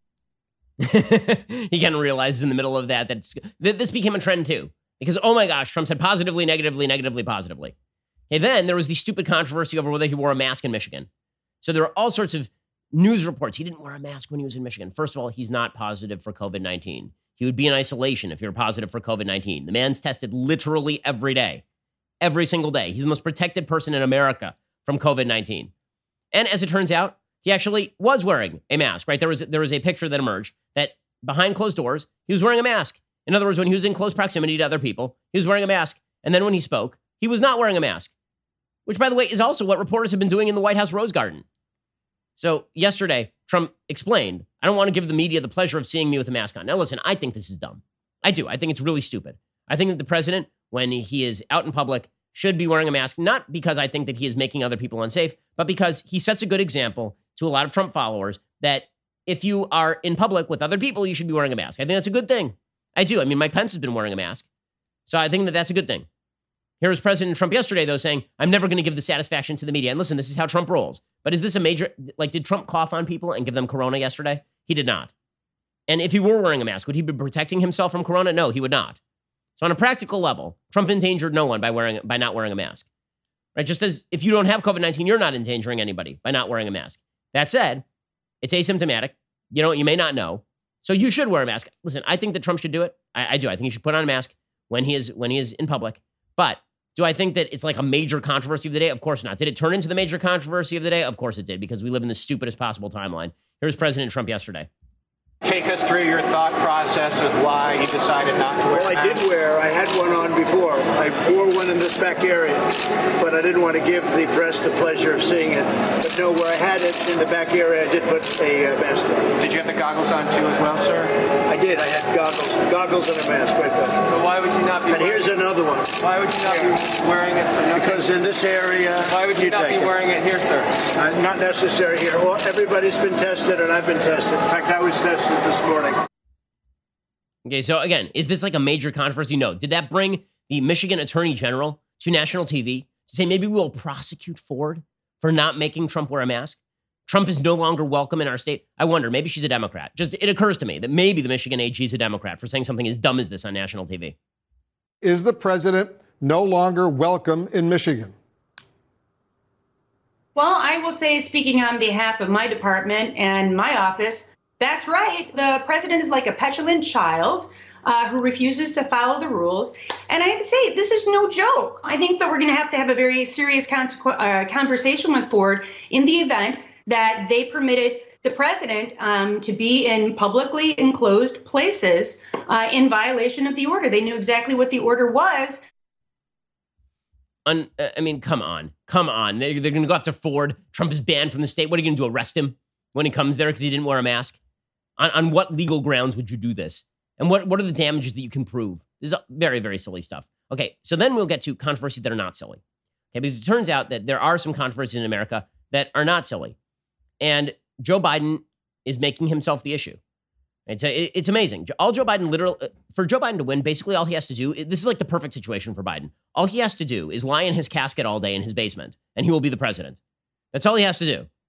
He kind of realizes in the middle of that this became a trend too. Because, oh my gosh, Trump said positively, negatively, negatively, positively. Okay, then there was the stupid controversy over whether he wore a mask in Michigan. So there were all sorts of news reports. He didn't wear a mask when he was in Michigan. First of all, he's not positive for COVID-19. He would be in isolation if you're positive for COVID-19. The man's tested literally every day, every single day. He's the most protected person in America from COVID-19. And as it turns out, he actually was wearing a mask, right? There was a picture that emerged that behind closed doors, he was wearing a mask. In other words, when he was in close proximity to other people, he was wearing a mask. And then when he spoke, he was not wearing a mask, which, by the way, is also what reporters have been doing in the White House Rose Garden. So yesterday, Trump explained, I don't want to give the media the pleasure of seeing me with a mask on. Now, listen, I think this is dumb. I do. I think it's really stupid. I think that the president, when he is out in public, should be wearing a mask, not because I think that he is making other people unsafe, but because he sets a good example to a lot of Trump followers that if you are in public with other people, you should be wearing a mask. I think that's a good thing. I do. I mean, Mike Pence has been wearing a mask. So I think that that's a good thing. Here was President Trump yesterday, though, saying, I'm never going to give the satisfaction to the media. And listen, this is how Trump rolls. But is this a major, did Trump cough on people and give them corona yesterday? He did not. And if he were wearing a mask, would he be protecting himself from corona? No, he would not. So on a practical level, Trump endangered no one by not wearing a mask. Right? Just as if you don't have COVID-19, you're not endangering anybody by not wearing a mask. That said, it's asymptomatic. You may not know. So you should wear a mask. Listen, I think that Trump should do it. I do. I think he should put on a mask when he is in public. But do I think that it's like a major controversy of the day? Of course not. Did it turn into the major controversy of the day? Of course it did, because we live in the stupidest possible timeline. Here's President Trump yesterday. Take us through your thought process of why you decided not to wear a mask. I had one on before. I wore one in this back area, but I didn't want to give the press the pleasure of seeing it. But no, where I had it in the back area, I did put a mask on. Did you have the goggles on too as well, sir? I did. I had goggles and a mask right there. But why would you not be? And here's another one. Why would you not be wearing it for nothing? Because in this area, why would you not be wearing it here, sir? Not necessary here. Well, everybody's been tested, and I've been tested. In fact, I was tested this morning. Okay, so again, is this like a major controversy? No. Did that bring the Michigan Attorney General to national TV to say maybe we'll prosecute Ford for not making Trump wear a mask? Trump is no longer welcome in our state. I wonder, maybe she's a Democrat. It occurs to me that maybe the Michigan AG is a Democrat for saying something as dumb as this on national TV. Is the president no longer welcome in Michigan? Well, I will say, speaking on behalf of my department and my office, that's right. The president is like a petulant child who refuses to follow the rules. And I have to say, this is no joke. I think that we're going to have a very serious conversation with Ford in the event that they permitted the president to be in publicly enclosed places in violation of the order. They knew exactly what the order was. I mean, come on. They're going to go after Ford. Trump is banned from the state. What are you going to do, arrest him when he comes there because he didn't wear a mask? On what legal grounds would you do this? And what are the damages that you can prove? This is very, very silly stuff. Okay, so then we'll get to controversies that are not silly. Okay, because it turns out that there are some controversies in America that are not silly. And Joe Biden is making himself the issue. Right? So it's amazing. For Joe Biden to win, basically all he has to do, this is like the perfect situation for Biden. All he has to do is lie in his casket all day in his basement, and he will be the president. That's all he has to do.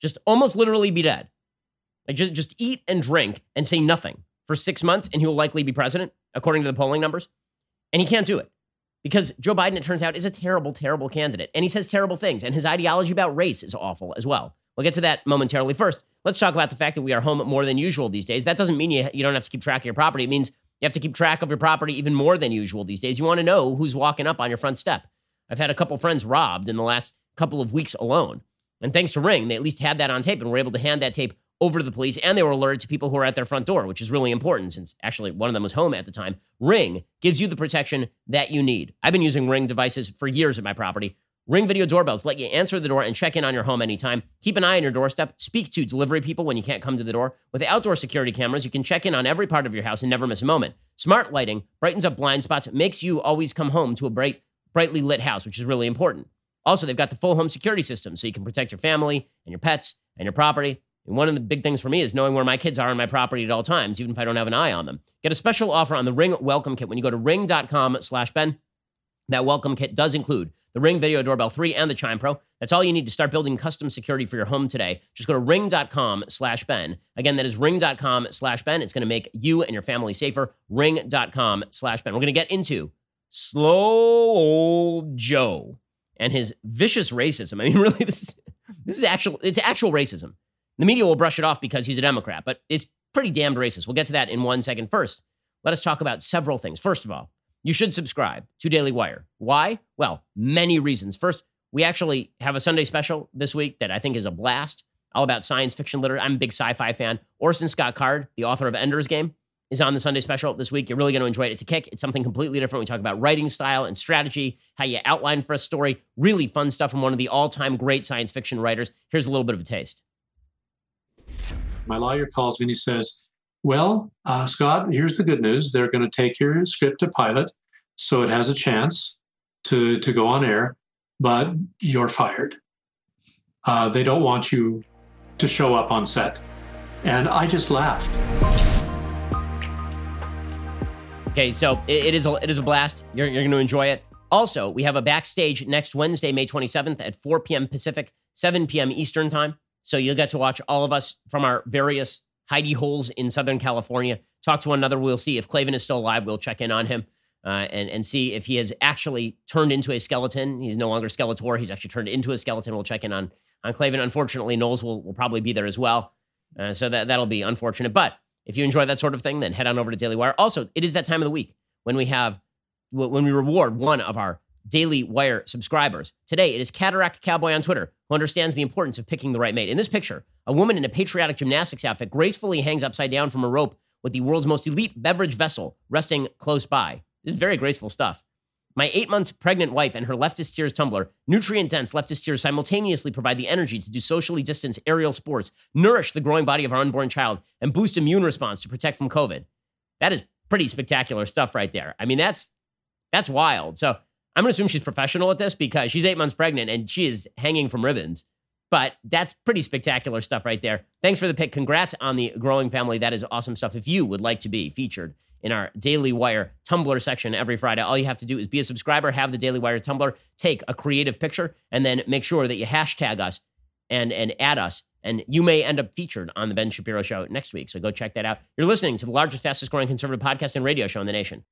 Just almost literally be dead. Like just eat and drink and say nothing for 6 months, and he will likely be president, according to the polling numbers. And he can't do it because Joe Biden, it turns out, is a terrible, terrible candidate. And he says terrible things, and his ideology about race is awful as well. We'll get to that momentarily. First, let's talk about the fact that we are home more than usual these days. That doesn't mean you don't have to keep track of your property. It means you have to keep track of your property even more than usual these days. You want to know who's walking up on your front step. I've had a couple friends robbed in the last couple of weeks alone. And thanks to Ring, they at least had that on tape and were able to hand that tape over to the police, and they were alerted to people who were at their front door, which is really important since actually one of them was home at the time. Ring gives you the protection that you need. I've been using Ring devices for years at my property. Ring video doorbells let you answer the door and check in on your home anytime. Keep an eye on your doorstep. Speak to delivery people when you can't come to the door. With outdoor security cameras, you can check in on every part of your house and never miss a moment. Smart lighting brightens up blind spots, makes you always come home to a brightly lit house, which is really important. Also, they've got the full home security system, so you can protect your family and your pets and your property. And one of the big things for me is knowing where my kids are on my property at all times, even if I don't have an eye on them. Get a special offer on the Ring Welcome Kit when you go to ring.com/Ben. That welcome kit does include the Ring Video Doorbell 3 and the Chime Pro. That's all you need to start building custom security for your home today. Just go to ring.com/Ben. Again, that is ring.com/Ben. It's going to make you and your family safer. Ring.com/Ben. We're going to get into slow old Joe and his vicious racism. I mean, really, this is actual racism. The media will brush it off because he's a Democrat, but it's pretty damned racist. We'll get to that in 1 second. First, let us talk about several things. First of all, you should subscribe to Daily Wire. Why? Well, many reasons. First, we actually have a Sunday special this week that I think is a blast, all about science fiction literature. I'm a big sci-fi fan. Orson Scott Card, the author of Ender's Game, is on the Sunday special this week. You're really going to enjoy it. It's a kick. It's something completely different. We talk about writing style and strategy, how you outline for a story. Really fun stuff from one of the all-time great science fiction writers. Here's a little bit of a taste. My lawyer calls me and he says, well, Scott, here's the good news. They're going to take your script to pilot, so it has a chance to go on air, but you're fired. They don't want you to show up on set. And I just laughed. Okay, so it is a blast. You're going to enjoy it. Also, we have a backstage next Wednesday, May 27th at 4 p.m. Pacific, 7 p.m. Eastern time. So you'll get to watch all of us from our various hidey holes in Southern California talk to one another. We'll see if Klavan is still alive. We'll check in on him and see if he has actually turned into a skeleton. He's no longer Skeletor. He's actually turned into a skeleton. We'll check in on Klavan. Unfortunately, Knowles will probably be there as well. So that'll be unfortunate. But if you enjoy that sort of thing, then head on over to Daily Wire. Also, it is that time of the week when we reward one of our Daily Wire subscribers. Today, it is Cataract Cowboy on Twitter, who understands the importance of picking the right mate. In this picture, a woman in a patriotic gymnastics outfit gracefully hangs upside down from a rope with the world's most elite beverage vessel resting close by. This is very graceful stuff. My 8-month pregnant wife and her Leftist Tears tumbler, nutrient-dense Leftist Tears, simultaneously provide the energy to do socially distanced aerial sports, nourish the growing body of our unborn child, and boost immune response to protect from COVID. That is pretty spectacular stuff right there. I mean, that's wild. So I'm going to assume she's professional at this because she's 8 months pregnant and she is hanging from ribbons. But that's pretty spectacular stuff right there. Thanks for the pick. Congrats on the growing family. That is awesome stuff. If you would like to be featured in our Daily Wire Tumblr section every Friday, all you have to do is be a subscriber, have the Daily Wire Tumblr, take a creative picture, and then make sure that you hashtag us and add us. And you may end up featured on the Ben Shapiro Show next week. So go check that out. You're listening to the largest, fastest growing conservative podcast and radio show in the nation.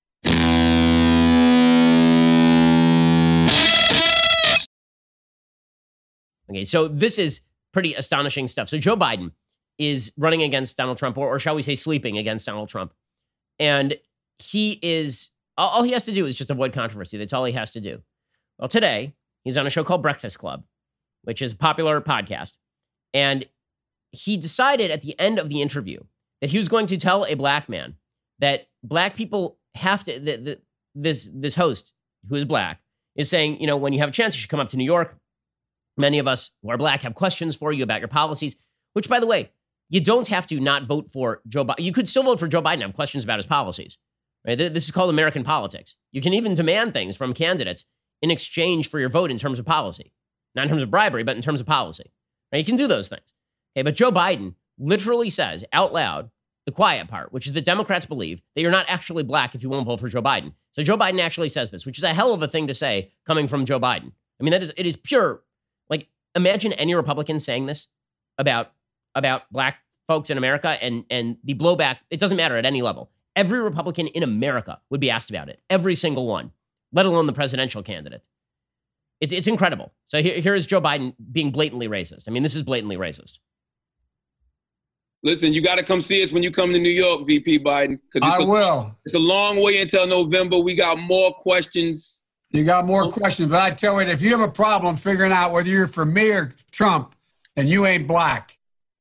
Okay, so this is pretty astonishing stuff. So Joe Biden is running against Donald Trump, or shall we say sleeping against Donald Trump. And all he has to do is just avoid controversy. That's all he has to do. Well, today, he's on a show called Breakfast Club, which is a popular podcast. And he decided at the end of the interview that he was going to tell a black man that black people have to, this host who is black is saying, when you have a chance, you should come up to New York. Many of us who are black have questions for you about your policies, which, by the way, you don't have to not vote for Joe Biden. You could still vote for Joe Biden and have questions about his policies. Right? This is called American politics. You can even demand things from candidates in exchange for your vote in terms of policy. Not in terms of bribery, but in terms of policy. Right? You can do those things. Okay, but Joe Biden literally says out loud the quiet part, which is that Democrats believe that you're not actually black if you won't vote for Joe Biden. So Joe Biden actually says this, which is a hell of a thing to say coming from Joe Biden. I mean, it is pure. Like, imagine any Republican saying this about black folks in America and the blowback, it doesn't matter at any level. Every Republican in America would be asked about it. Every single one, let alone the presidential candidate. It's incredible. So here is Joe Biden being blatantly racist. I mean, this is blatantly racist. Listen, you got to come see us when you come to New York, VP Biden. I will. It's a long way until November. We got more questions. You got more questions, but I tell you, if you have a problem figuring out whether you're for me or Trump, and you ain't black.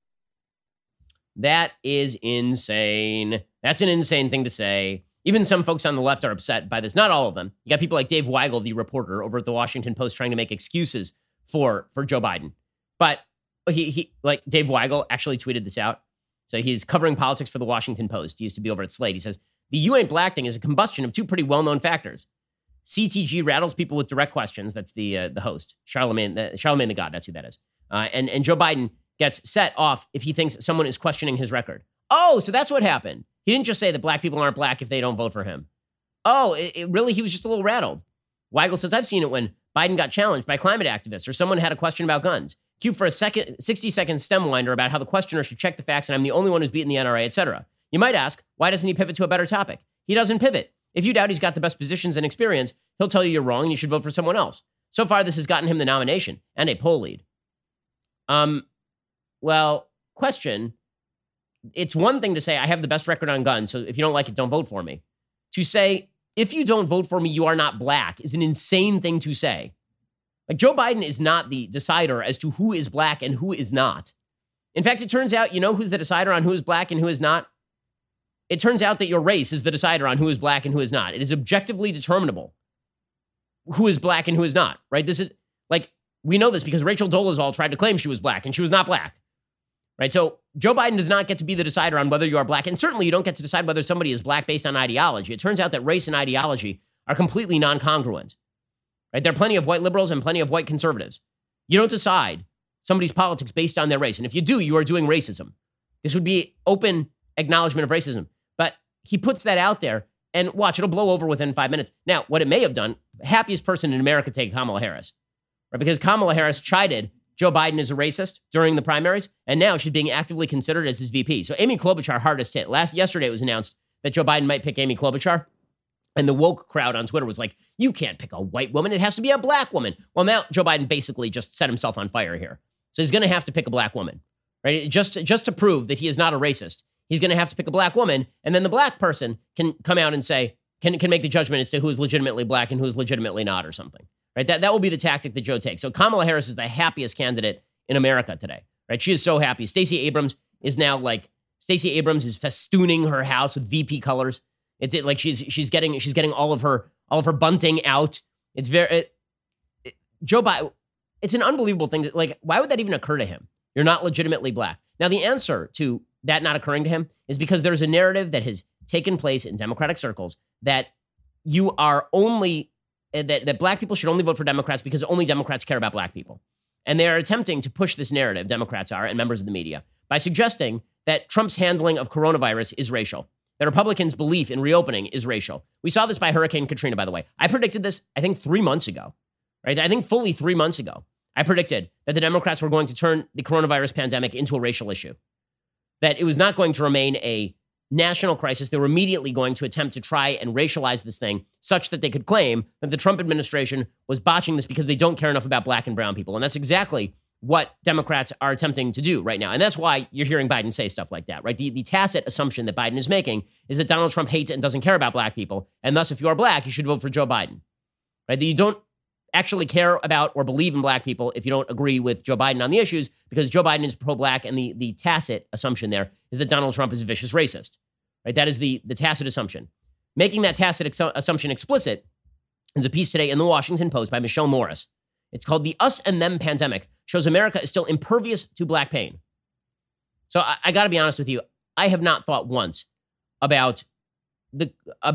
That is insane. That's an insane thing to say. Even some folks on the left are upset by this. Not all of them. You got people like Dave Weigel, the reporter over at the Washington Post, trying to make excuses for Joe Biden. But he like Dave Weigel actually tweeted this out. So he's covering politics for the Washington Post. He used to be over at Slate. He says, the you ain't black thing is a combustion of two pretty well-known factors. CTG rattles people with direct questions. That's the host, Charlemagne the God. That's who that is. And Joe Biden gets set off if he thinks someone is questioning his record. Oh, so that's what happened. He didn't just say that black people aren't black if they don't vote for him. Oh, really? He was just a little rattled. Weigel says, I've seen it when Biden got challenged by climate activists or someone had a question about guns. Cue for a 60-second stem winder about how the questioner should check the facts and I'm the only one who's beaten the NRA, etc. You might ask, why doesn't he pivot to a better topic? He doesn't pivot. If you doubt he's got the best positions and experience, he'll tell you you're wrong and you should vote for someone else. So far, this has gotten him the nomination and a poll lead. Well, question. It's one thing to say, I have the best record on guns, so if you don't like it, don't vote for me. To say, if you don't vote for me, you are not black is an insane thing to say. Like, Joe Biden is not the decider as to who is black and who is not. In fact, it turns out, you know who's the decider on who is black and who is not? It turns out that your race is the decider on who is black and who is not. It is objectively determinable who is black and who is not, right? This is, like, we know this because Rachel Dolezal tried to claim she was black and she was not black, right? So Joe Biden does not get to be the decider on whether you are black. And certainly you don't get to decide whether somebody is black based on ideology. It turns out that race and ideology are completely non-congruent, right? There are plenty of white liberals and plenty of white conservatives. You don't decide somebody's politics based on their race. And if you do, you are doing racism. This would be open acknowledgement of racism. But he puts that out there and watch, it'll blow over within 5 minutes. Now, what it may have done, happiest person in America take Kamala Harris, right? Because Kamala Harris chided Joe Biden as a racist during the primaries, and now she's being actively considered as his VP. So Amy Klobuchar, hardest hit. Yesterday it was announced that Joe Biden might pick Amy Klobuchar, and the woke crowd on Twitter was like, you can't pick a white woman, it has to be a black woman. Well, now Joe Biden basically just set himself on fire here. So he's going to have to pick a black woman, right? Just to prove that he is not a racist. He's going to have to pick a black woman, and then the black person can come out and say, can make the judgment as to who is legitimately black and who is legitimately not or something, right? That will be the tactic that Joe takes. So Kamala Harris is the happiest candidate in America today, right? She is so happy. Stacey Abrams is festooning her house with VP colors. Like she's getting all of her bunting out. It's Joe Biden. It's an unbelievable thing. Like, why would that even occur to him? You're not legitimately black. Now, the answer to that not occurring to him is because there's a narrative that has taken place in Democratic circles that you are only, that black people should only vote for Democrats because only Democrats care about black people. And they are attempting to push this narrative, Democrats are, and members of the media, by suggesting that Trump's handling of coronavirus is racial, that Republicans' belief in reopening is racial. We saw this by Hurricane Katrina, by the way. I predicted this, I think, 3 months ago, right? I think fully 3 months ago. I predicted that the Democrats were going to turn the coronavirus pandemic into a racial issue, that it was not going to remain a national crisis. They were immediately going to attempt to try and racialize this thing such that they could claim that the Trump administration was botching this because they don't care enough about black and brown people. And that's exactly what Democrats are attempting to do right now. And that's why you're hearing Biden say stuff like that, right? The tacit assumption that Biden is making is that Donald Trump hates and doesn't care about black people. And thus, if you are black, you should vote for Joe Biden, right? That you don't actually care about or believe in black people if you don't agree with Joe Biden on the issues, because Joe Biden is pro-black, and the tacit assumption there is that Donald Trump is a vicious racist, right? That is the tacit assumption. Making that tacit assumption explicit is a piece today in the Washington Post by Michelle Morris. It's called "The Us and Them Pandemic Shows America is Still Impervious to Black Pain." So I got to be honest with you. I have not thought once about the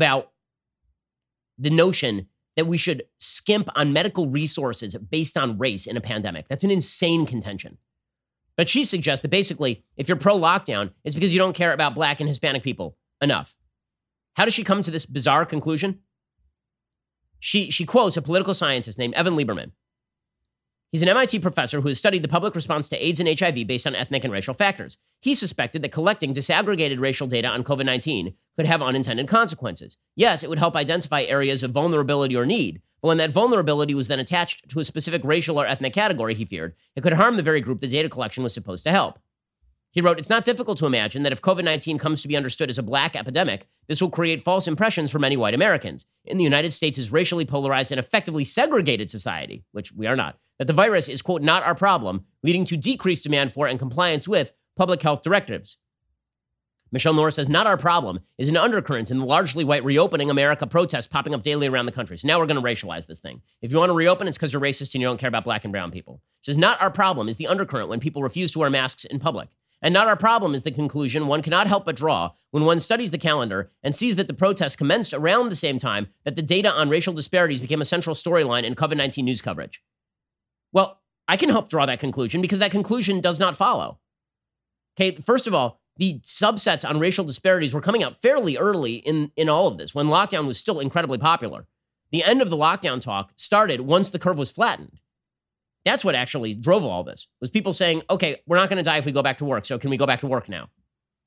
notion that we should skimp on medical resources based on race in a pandemic. That's an insane contention. But she suggests that basically, if you're pro-lockdown, it's because you don't care about black and Hispanic people enough. How does she come to this bizarre conclusion? She quotes a political scientist named Evan Lieberman. He's an MIT professor who has studied the public response to AIDS and HIV based on ethnic and racial factors. He suspected that collecting disaggregated racial data on COVID-19 could have unintended consequences. Yes, it would help identify areas of vulnerability or need, but when that vulnerability was then attached to a specific racial or ethnic category, he feared, it could harm the very group the data collection was supposed to help. He wrote, "It's not difficult to imagine that if COVID-19 comes to be understood as a black epidemic, this will create false impressions for many white Americans. In the United States' racially polarized and effectively segregated society," which we are not, "that the virus is, quote, not our problem, leading to decreased demand for and compliance with public health directives." Michelle Norris says, "Not our problem" is an undercurrent in the largely white reopening America protests popping up daily around the country. So now we're going to racialize this thing. If you want to reopen, it's because you're racist and you don't care about black and brown people. She says, "Not our problem" is the undercurrent when people refuse to wear masks in public. And not our problem is the conclusion one cannot help but draw when one studies the calendar and sees that the protests commenced around the same time that the data on racial disparities became a central storyline in COVID-19 news coverage. Well, I can help draw that conclusion because that conclusion does not follow. Okay, first of all, the subsets on racial disparities were coming out fairly early in all of this, when lockdown was still incredibly popular. The end of the lockdown talk started once the curve was flattened. That's what actually drove all this, was people saying, okay, we're not going to die if we go back to work, so can we go back to work now?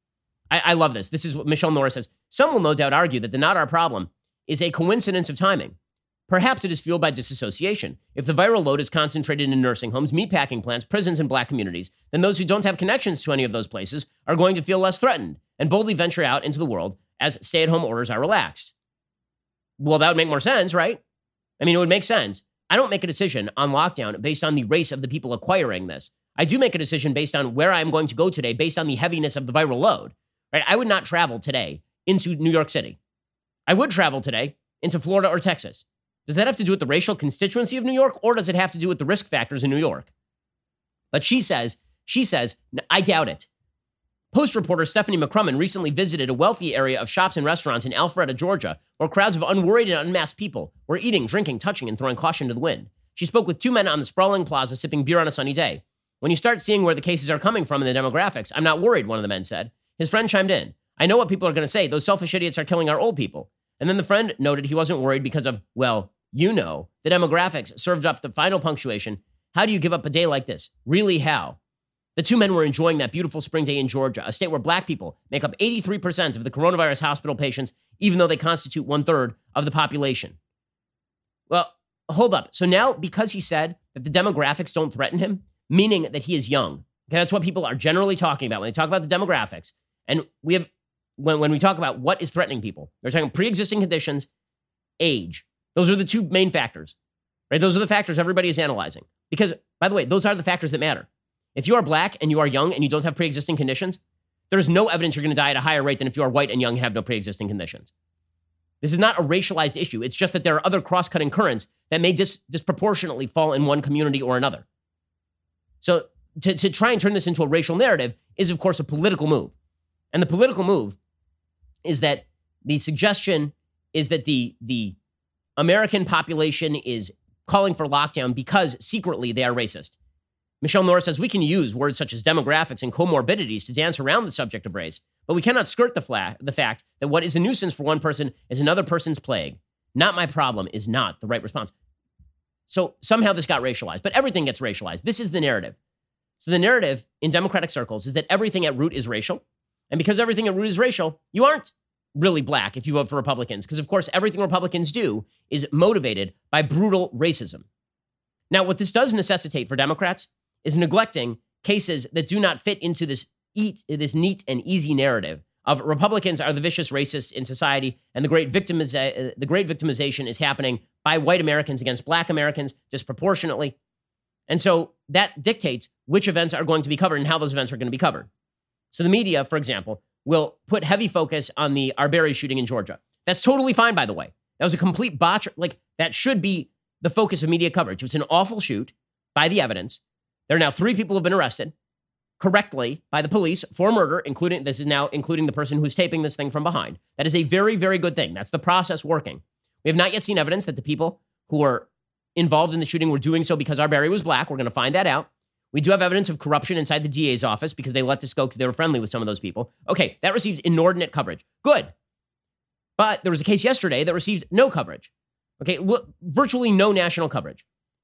I love this. This is what Michelle Norris says. "Some will no doubt argue that the not our problem is a coincidence of timing. Perhaps it is fueled by disassociation. If the viral load is concentrated in nursing homes, meatpacking plants, prisons, and black communities, then those who don't have connections to any of those places are going to feel less threatened and boldly venture out into the world as stay-at-home orders are relaxed." Well, that would make more sense, right? I mean, it would make sense. I don't make a decision on lockdown based on the race of the people acquiring this. I do make a decision based on where I'm going to go today based on the heaviness of the viral load. Right? I would not travel today into New York City. I would travel today into Florida or Texas. Does that have to do with the racial constituency of New York, or does it have to do with the risk factors in New York? But she says, I doubt it. Post reporter Stephanie McCrumman recently visited a wealthy area of shops and restaurants in Alpharetta, Georgia, where crowds of unworried and unmasked people were eating, drinking, touching, and throwing caution to the wind. She spoke with two men on the sprawling plaza sipping beer on a sunny day. "When you start seeing where the cases are coming from in the demographics, I'm not worried," one of the men said. His friend chimed in. "I know what people are going to say. Those selfish idiots are killing our old people." And then the friend noted he wasn't worried because of, well, you know, the demographics served up the final punctuation. "How do you give up a day like this? Really, how?" The two men were enjoying that beautiful spring day in Georgia, a state where black people make up 83% of the coronavirus hospital patients, even though they constitute 1/3 of the population. Well, hold up. So now, because he said that the demographics don't threaten him, meaning that he is young, okay, that's what people are generally talking about when they talk about the demographics. And we have, when we talk about what is threatening people, they're talking pre-existing conditions, age. Those are the two main factors, right? Those are the factors everybody is analyzing. Because, by the way, those are the factors that matter. If you are black and you are young and you don't have pre-existing conditions, there is no evidence you're going to die at a higher rate than if you are white and young and have no pre-existing conditions. This is not a racialized issue. It's just that there are other cross-cutting currents that may disproportionately fall in one community or another. So to try and turn this into a racial narrative is, of course, a political move. And the political move is that the suggestion is that the American population is calling for lockdown because secretly they are racist. Michelle Norris says, "We can use words such as demographics and comorbidities to dance around the subject of race, but we cannot skirt the fact that what is a nuisance for one person is another person's plague. Not my problem is not the right response." So somehow this got racialized, but everything gets racialized. This is the narrative. So the narrative in Democratic circles is that everything at root is racial. And because everything at root is racial, you aren't really black if you vote for Republicans, because of course everything Republicans do is motivated by brutal racism. Now, what this does necessitate for Democrats is neglecting cases that do not fit into this neat and easy narrative of Republicans are the vicious racists in society, and the great victimization is happening by white Americans against black Americans disproportionately. And so that dictates which events are going to be covered and how those events are going to be covered. So the media, for example, will put heavy focus on the Arbery shooting in Georgia. That's totally fine, by the way. That was a complete botch. Like, that should be the focus of media coverage. It was an awful shoot by the evidence. There are now 3 people who have been arrested correctly by the police for murder, including the person who's taping this thing from behind. That is a very, very good thing. That's the process working. We have not yet seen evidence that the people who were involved in the shooting were doing so because Arbery was black. We're going to find that out. We do have evidence of corruption inside the DA's office because they let this go because they were friendly with some of those people. Okay, that receives inordinate coverage. Good. But there was a case yesterday that received no coverage. Okay, virtually no national coverage.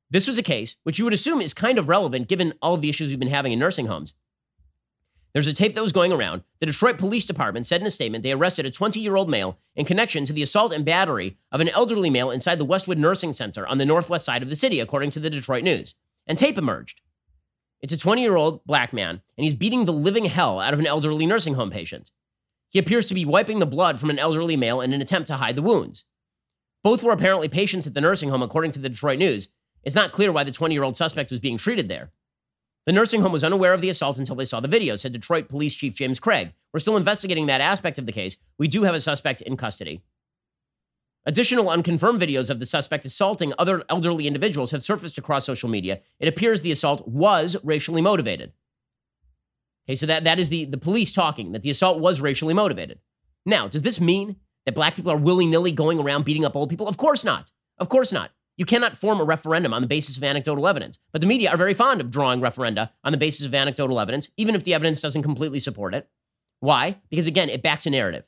This was a case which you would assume is kind of relevant given all of the issues we've been having in nursing homes. There's a tape that was going around. The Detroit Police Department said in a statement they arrested a 20-year-old male in connection to the assault and battery of an elderly male inside the Westwood Nursing Center on the northwest side of the city, according to the Detroit News. And tape emerged. It's a 20-year-old black man, and he's beating the living hell out of an elderly nursing home patient. He appears to be wiping the blood from an elderly male in an attempt to hide the wounds. Both were apparently patients at the nursing home, according to the Detroit News. It's not clear why the 20-year-old suspect was being treated there. The nursing home was unaware of the assault until they saw the video, said Detroit Police Chief James Craig. We're still investigating that aspect of the case. We do have a suspect in custody. Additional unconfirmed videos of the suspect assaulting other elderly individuals have surfaced across social media. It appears the assault was racially motivated. Okay, so that is the police talking, that the assault was racially motivated. Now, does this mean that black people are willy-nilly going around beating up old people? Of course not. Of course not. You cannot form a referendum on the basis of anecdotal evidence. But the media are very fond of drawing referenda on the basis of anecdotal evidence, even if the evidence doesn't completely support it. Why? Because, again, it backs a narrative.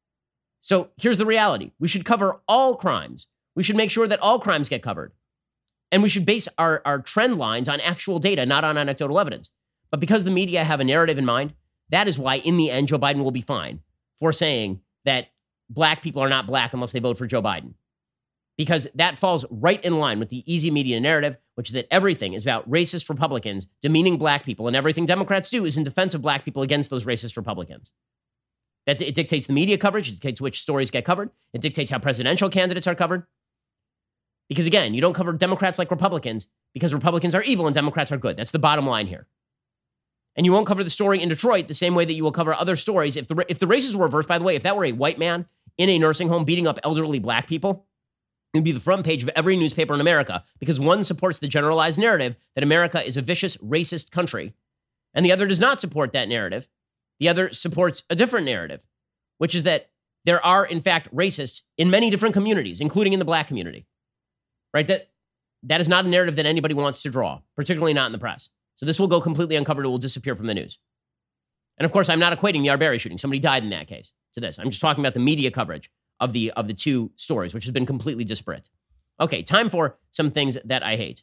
So here's the reality. We should cover all crimes. We should make sure that all crimes get covered. And we should base our trend lines on actual data, not on anecdotal evidence. But because the media have a narrative in mind, that is why, in the end, Joe Biden will be fine for saying that black people are not black unless they vote for Joe Biden. Because that falls right in line with the easy media narrative, which is that everything is about racist Republicans demeaning black people, and everything Democrats do is in defense of black people against those racist Republicans. That it dictates the media coverage, it dictates which stories get covered, it dictates how presidential candidates are covered. Because again, you don't cover Democrats like Republicans because Republicans are evil and Democrats are good. That's the bottom line here. And you won't cover the story in Detroit the same way that you will cover other stories. If the races were reversed, by the way, if that were a white man in a nursing home beating up elderly black people, it would be the front page of every newspaper in America because one supports the generalized narrative that America is a vicious, racist country, and the other does not support that narrative. The other supports a different narrative, which is that there are, in fact, racists in many different communities, including in the black community, right? That is not a narrative that anybody wants to draw, particularly not in the press. So this will go completely uncovered. It will disappear from the news. And of course, I'm not equating the Arbery shooting. Somebody died in that case to this. I'm just talking about the media coverage of the two stories, which has been completely disparate. Okay, time for some things that I hate.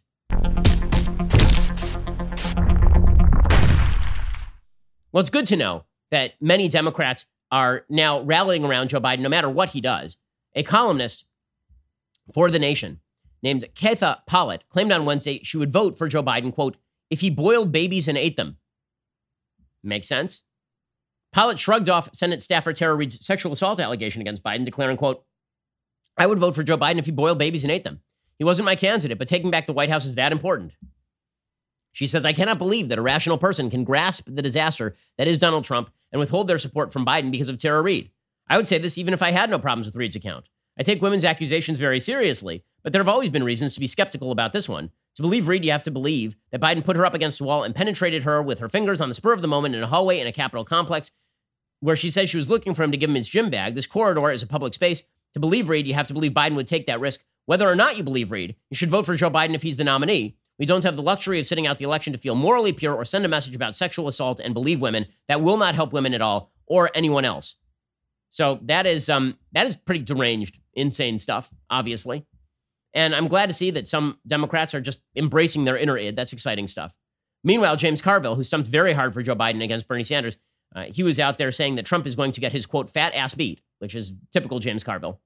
Well, it's good to know that many Democrats are now rallying around Joe Biden, no matter what he does. A columnist for The Nation named Katha Pollitt claimed on Wednesday she would vote for Joe Biden, quote, if he boiled babies and ate them. Makes sense. Pollitt shrugged off Senate staffer Tara Reade's sexual assault allegation against Biden, declaring, quote, I would vote for Joe Biden if he boiled babies and ate them. He wasn't my candidate, but taking back the White House is that important. She says, I cannot believe that a rational person can grasp the disaster that is Donald Trump and withhold their support from Biden because of Tara Reade. I would say this even if I had no problems with Reade's account. I take women's accusations very seriously, but there have always been reasons to be skeptical about this one. To believe Reade, you have to believe that Biden put her up against a wall and penetrated her with her fingers on the spur of the moment in a hallway in a Capitol complex where she says she was looking for him to give him his gym bag. This corridor is a public space. To believe Reade, you have to believe Biden would take that risk. Whether or not you believe Reade, you should vote for Joe Biden if he's the nominee. We don't have the luxury of sitting out the election to feel morally pure or send a message about sexual assault and believe women. That will not help women at all or anyone else. So that is pretty deranged, insane stuff, obviously. And I'm glad to see that some Democrats are just embracing their inner id. That's exciting stuff. Meanwhile, James Carville, who stumped very hard for Joe Biden against Bernie Sanders, he was out there saying that Trump is going to get his, quote, fat ass beat, which is typical James Carville.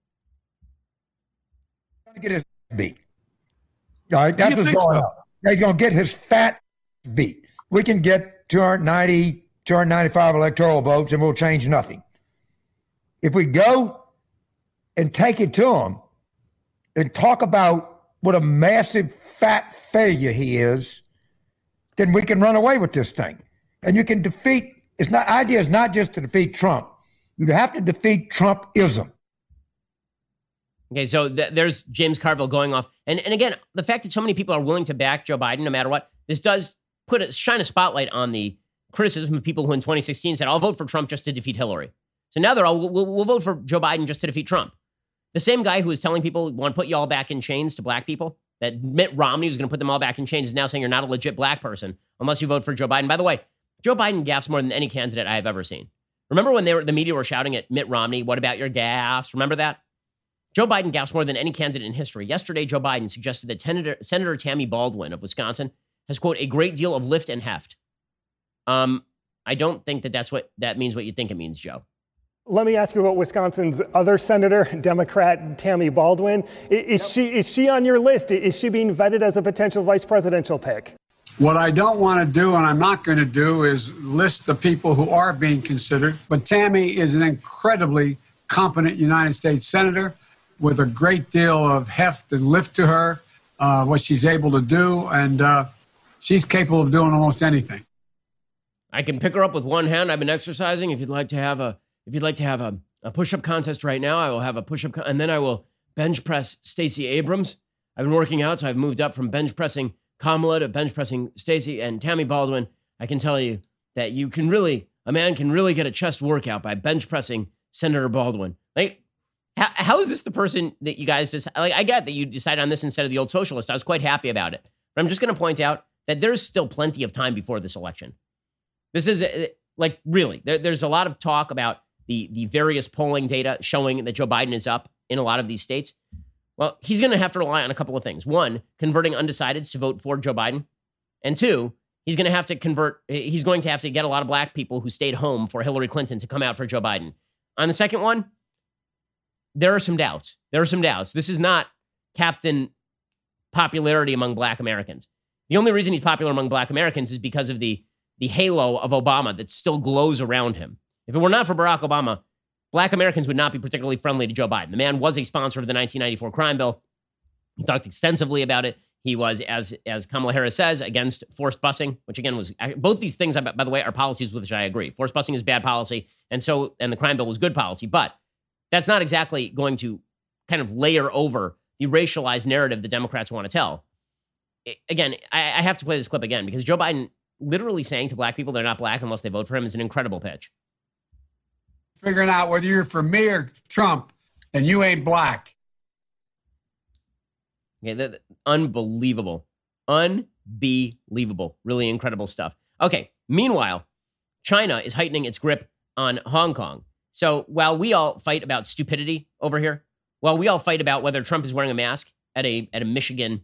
Get his beat. All right, that's what's going on. He's going to get his fat beat. We can get 290, 295 electoral votes and we'll change nothing. If we go and take it to him and talk about what a massive fat failure he is, then we can run away with this thing. And you can defeat, idea is not just to defeat Trump. You have to defeat Trumpism. Okay, so there's James Carville going off. And again, the fact that so many people are willing to back Joe Biden no matter what, this does shine a spotlight on the criticism of people who in 2016 said, I'll vote for Trump just to defeat Hillary. So now they're all, we'll vote for Joe Biden just to defeat Trump. The same guy who was telling people, want to put you all back in chains to black people, that Mitt Romney was going to put them all back in chains, is now saying you're not a legit black person unless you vote for Joe Biden. By the way, Joe Biden gaffes more than any candidate I have ever seen. Remember when the media were shouting at Mitt Romney, what about your gaffes? Remember that? Joe Biden gaps more than any candidate in history. Yesterday, Joe Biden suggested that Senator Tammy Baldwin of Wisconsin has, quote, a great deal of lift and heft. I don't think that means what you think it means, Joe. Let me ask you about Wisconsin's other senator, Democrat Tammy Baldwin. Is she on your list? Is she being vetted as a potential vice presidential pick? What I don't want to do, and I'm not going to do, is list the people who are being considered. But Tammy is an incredibly competent United States senator with a great deal of heft and lift to her, what she's able to do, and she's capable of doing almost anything. I can pick her up with one hand. I've been exercising. If you'd like to have a push-up contest right now, I will have a push-up, and then I will bench press Stacey Abrams. I've been working out, so I've moved up from bench pressing Kamala to bench pressing Stacey and Tammy Baldwin. I can tell you that a man can really get a chest workout by bench pressing Senator Baldwin. Like, how is this the person that you guys just, like, I get that you decided on this instead of the old socialist. I was quite happy about it. But I'm just going to point out that there's still plenty of time before this election. This is, like, really, there's a lot of talk about the various polling data showing that Joe Biden is up in a lot of these states. Well, he's going to have to rely on a couple of things. One, converting undecideds to vote for Joe Biden. And two, he's going to have to get a lot of black people who stayed home for Hillary Clinton to come out for Joe Biden. On the second one, there are some doubts. This is not Captain Popularity among black Americans. The only reason he's popular among black Americans is because of the halo of Obama that still glows around him. If it were not for Barack Obama, black Americans would not be particularly friendly to Joe Biden. The man was a sponsor of the 1994 crime bill. He talked extensively about it. He was, as Kamala Harris says, against forced busing, which again was, both these things, by the way, are policies with which I agree. Forced busing is bad policy, and the crime bill was good policy. But that's not exactly going to kind of layer over the racialized narrative the Democrats want to tell. Again, I have to play this clip again because Joe Biden literally saying to black people they're not black unless they vote for him is an incredible pitch. Figuring out whether you're for me or Trump, and you ain't black. Okay, unbelievable. Really incredible stuff. Okay, meanwhile, China is heightening its grip on Hong Kong. So while we all fight about stupidity over here, while we all fight about whether Trump is wearing a mask at a Michigan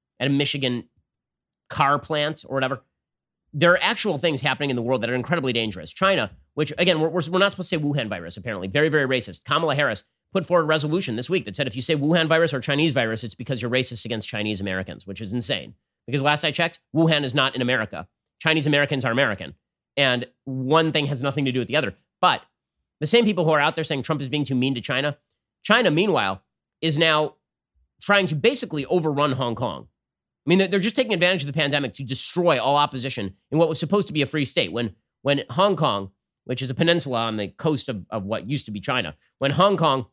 car plant or whatever, there are actual things happening in the world that are incredibly dangerous. China, which again, we're not supposed to say Wuhan virus, apparently. Very, very racist. Kamala Harris put forward a resolution this week that said if you say Wuhan virus or Chinese virus, it's because you're racist against Chinese Americans, which is insane. Because last I checked, Wuhan is not in America. Chinese Americans are American. And one thing has nothing to do with the other. But the same people who are out there saying Trump is being too mean to China, China, meanwhile, is now trying to basically overrun Hong Kong. I mean, they're just taking advantage of the pandemic to destroy all opposition in what was supposed to be a free state. When Hong Kong, which is a peninsula on the coast of what used to be China, when Hong Kong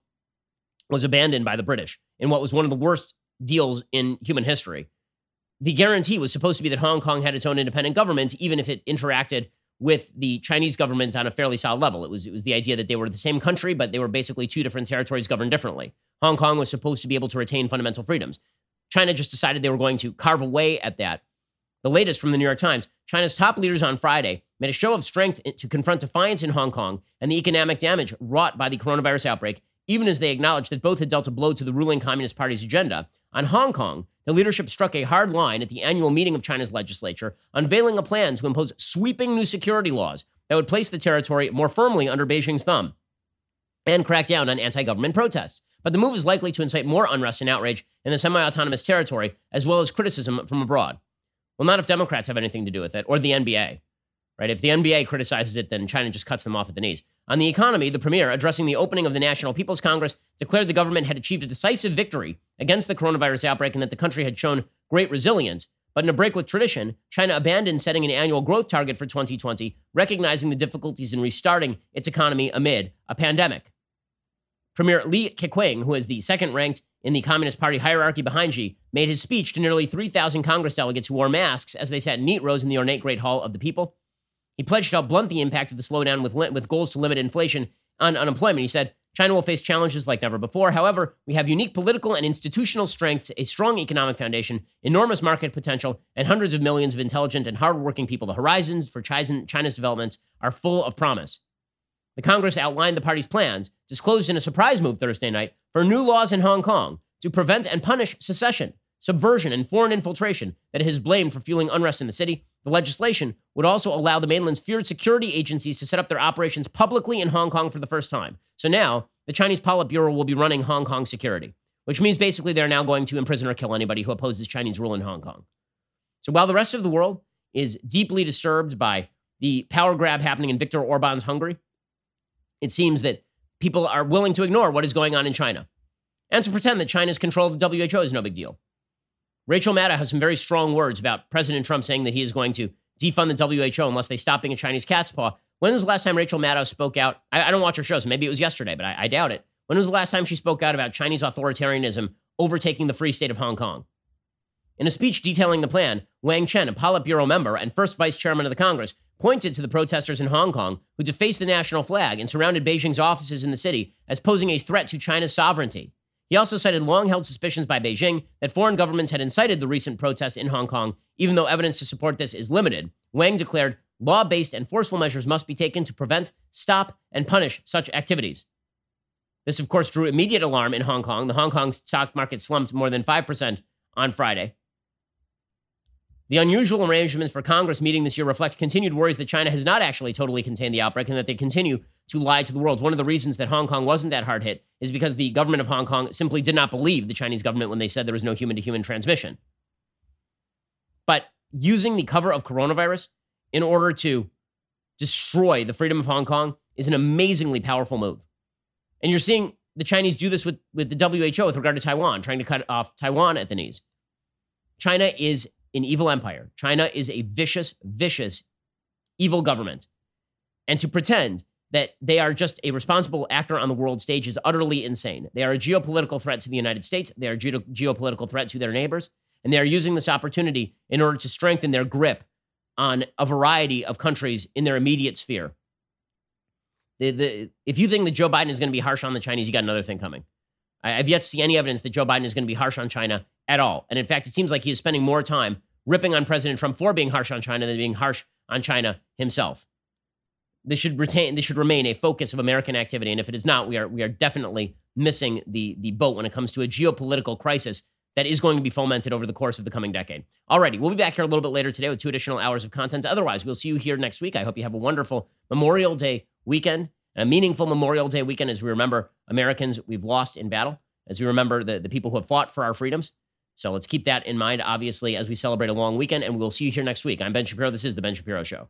was abandoned by the British in what was one of the worst deals in human history, the guarantee was supposed to be that Hong Kong had its own independent government, even if it interacted with the Chinese government on a fairly solid level. It was the idea that they were the same country, but they were basically two different territories governed differently. Hong Kong was supposed to be able to retain fundamental freedoms. China just decided they were going to carve away at that. The latest from the New York Times, China's top leaders on Friday made a show of strength to confront defiance in Hong Kong and the economic damage wrought by the coronavirus outbreak, even as they acknowledged that both had dealt a blow to the ruling Communist Party's agenda. On Hong Kong, the leadership struck a hard line at the annual meeting of China's legislature, unveiling a plan to impose sweeping new security laws that would place the territory more firmly under Beijing's thumb and crack down on anti-government protests. But the move is likely to incite more unrest and outrage in the semi-autonomous territory, as well as criticism from abroad. Well, not if Democrats have anything to do with it, or the NBA, right? If the NBA criticizes it, then China just cuts them off at the knees. On the economy, the premier, addressing the opening of the National People's Congress, declared the government had achieved a decisive victory against the coronavirus outbreak and that the country had shown great resilience. But in a break with tradition, China abandoned setting an annual growth target for 2020, recognizing the difficulties in restarting its economy amid a pandemic. Premier Li Keqiang, who is the second ranked in the Communist Party hierarchy behind Xi, made his speech to nearly 3,000 Congress delegates who wore masks as they sat in neat rows in the ornate Great Hall of the People. He pledged to help blunt the impact of the slowdown with goals to limit inflation and unemployment. He said, China will face challenges like never before. However, we have unique political and institutional strengths, a strong economic foundation, enormous market potential, and hundreds of millions of intelligent and hardworking people. The horizons for China's development are full of promise. The Congress outlined the party's plans, disclosed in a surprise move Thursday night, for new laws in Hong Kong to prevent and punish secession, subversion, and foreign infiltration that it has blamed for fueling unrest in the city. The legislation would also allow the mainland's feared security agencies to set up their operations publicly in Hong Kong for the first time. So now, the Chinese Politburo will be running Hong Kong security, which means basically they're now going to imprison or kill anybody who opposes Chinese rule in Hong Kong. So while the rest of the world is deeply disturbed by the power grab happening in Viktor Orban's Hungary, it seems that people are willing to ignore what is going on in China and to pretend that China's control of the WHO is no big deal. Rachel Maddow has some very strong words about President Trump saying that he is going to defund the WHO unless they stop being a Chinese cat's paw. When was the last time Rachel Maddow spoke out? I don't watch her shows. Maybe it was yesterday, but I doubt it. When was the last time she spoke out about Chinese authoritarianism overtaking the free state of Hong Kong? In a speech detailing the plan, Wang Chen, a Politburo member and first vice chairman of the Congress, pointed to the protesters in Hong Kong who defaced the national flag and surrounded Beijing's offices in the city as posing a threat to China's sovereignty. He also cited long-held suspicions by Beijing that foreign governments had incited the recent protests in Hong Kong. Even though evidence to support this is limited, Wang declared law-based and forceful measures must be taken to prevent, stop, and punish such activities. This, of course, drew immediate alarm in Hong Kong. The Hong Kong stock market slumped more than 5% on Friday. The unusual arrangements for Congress meeting this year reflect continued worries that China has not actually totally contained the outbreak and that they continue to lie to the world. One of the reasons that Hong Kong wasn't that hard hit is because the government of Hong Kong simply did not believe the Chinese government when they said there was no human-to-human transmission. But using the cover of coronavirus in order to destroy the freedom of Hong Kong is an amazingly powerful move. And you're seeing the Chinese do this with the WHO with regard to Taiwan, trying to cut off Taiwan at the knees. China is an evil empire. China is a vicious, vicious, evil government. And to pretend that they are just a responsible actor on the world stage is utterly insane. They are a geopolitical threat to the United States. They are a geopolitical threat to their neighbors. And they are using this opportunity in order to strengthen their grip on a variety of countries in their immediate sphere. If you think that Joe Biden is going to be harsh on the Chinese, you got another thing coming. I've yet to see any evidence that Joe Biden is going to be harsh on China at all. And in fact, it seems like he is spending more time ripping on President Trump for being harsh on China than being harsh on China himself. This should remain a focus of American activity. And if it is not, we are definitely missing the boat when it comes to a geopolitical crisis that is going to be fomented over the course of the coming decade. Alrighty, we'll be back here a little bit later today with 2 additional hours of content. Otherwise, we'll see you here next week. I hope you have a wonderful Memorial Day weekend, and a meaningful Memorial Day weekend as we remember Americans we've lost in battle, as we remember the people who have fought for our freedoms. So let's keep that in mind, obviously, as we celebrate a long weekend, and we'll see you here next week. I'm Ben Shapiro. This is The Ben Shapiro Show.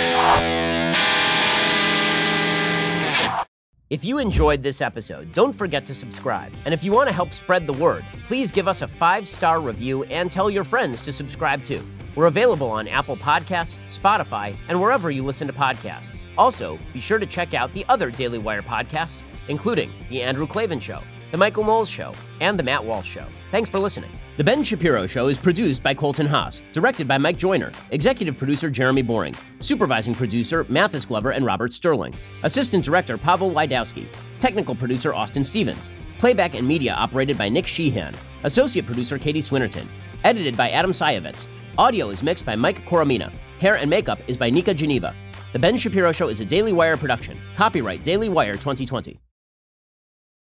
If you enjoyed this episode, don't forget to subscribe. And if you want to help spread the word, please give us a 5-star review and tell your friends to subscribe too. We're available on Apple Podcasts, Spotify, and wherever you listen to podcasts. Also, be sure to check out the other Daily Wire podcasts, including The Andrew Klavan Show, The Michael Knowles Show, and The Matt Walsh Show. Thanks for listening. The Ben Shapiro Show is produced by Colton Haas, directed by Mike Joyner, executive producer Jeremy Boring, supervising producer Mathis Glover and Robert Sterling, assistant director Pavel Wydowski, technical producer Austin Stevens, playback and media operated by Nick Sheehan, associate producer Katie Swinnerton, edited by Adam Sayevitz. Audio is mixed by Mike Coromina. Hair and makeup is by Nika Geneva. The Ben Shapiro Show is a Daily Wire production. Copyright Daily Wire 2020.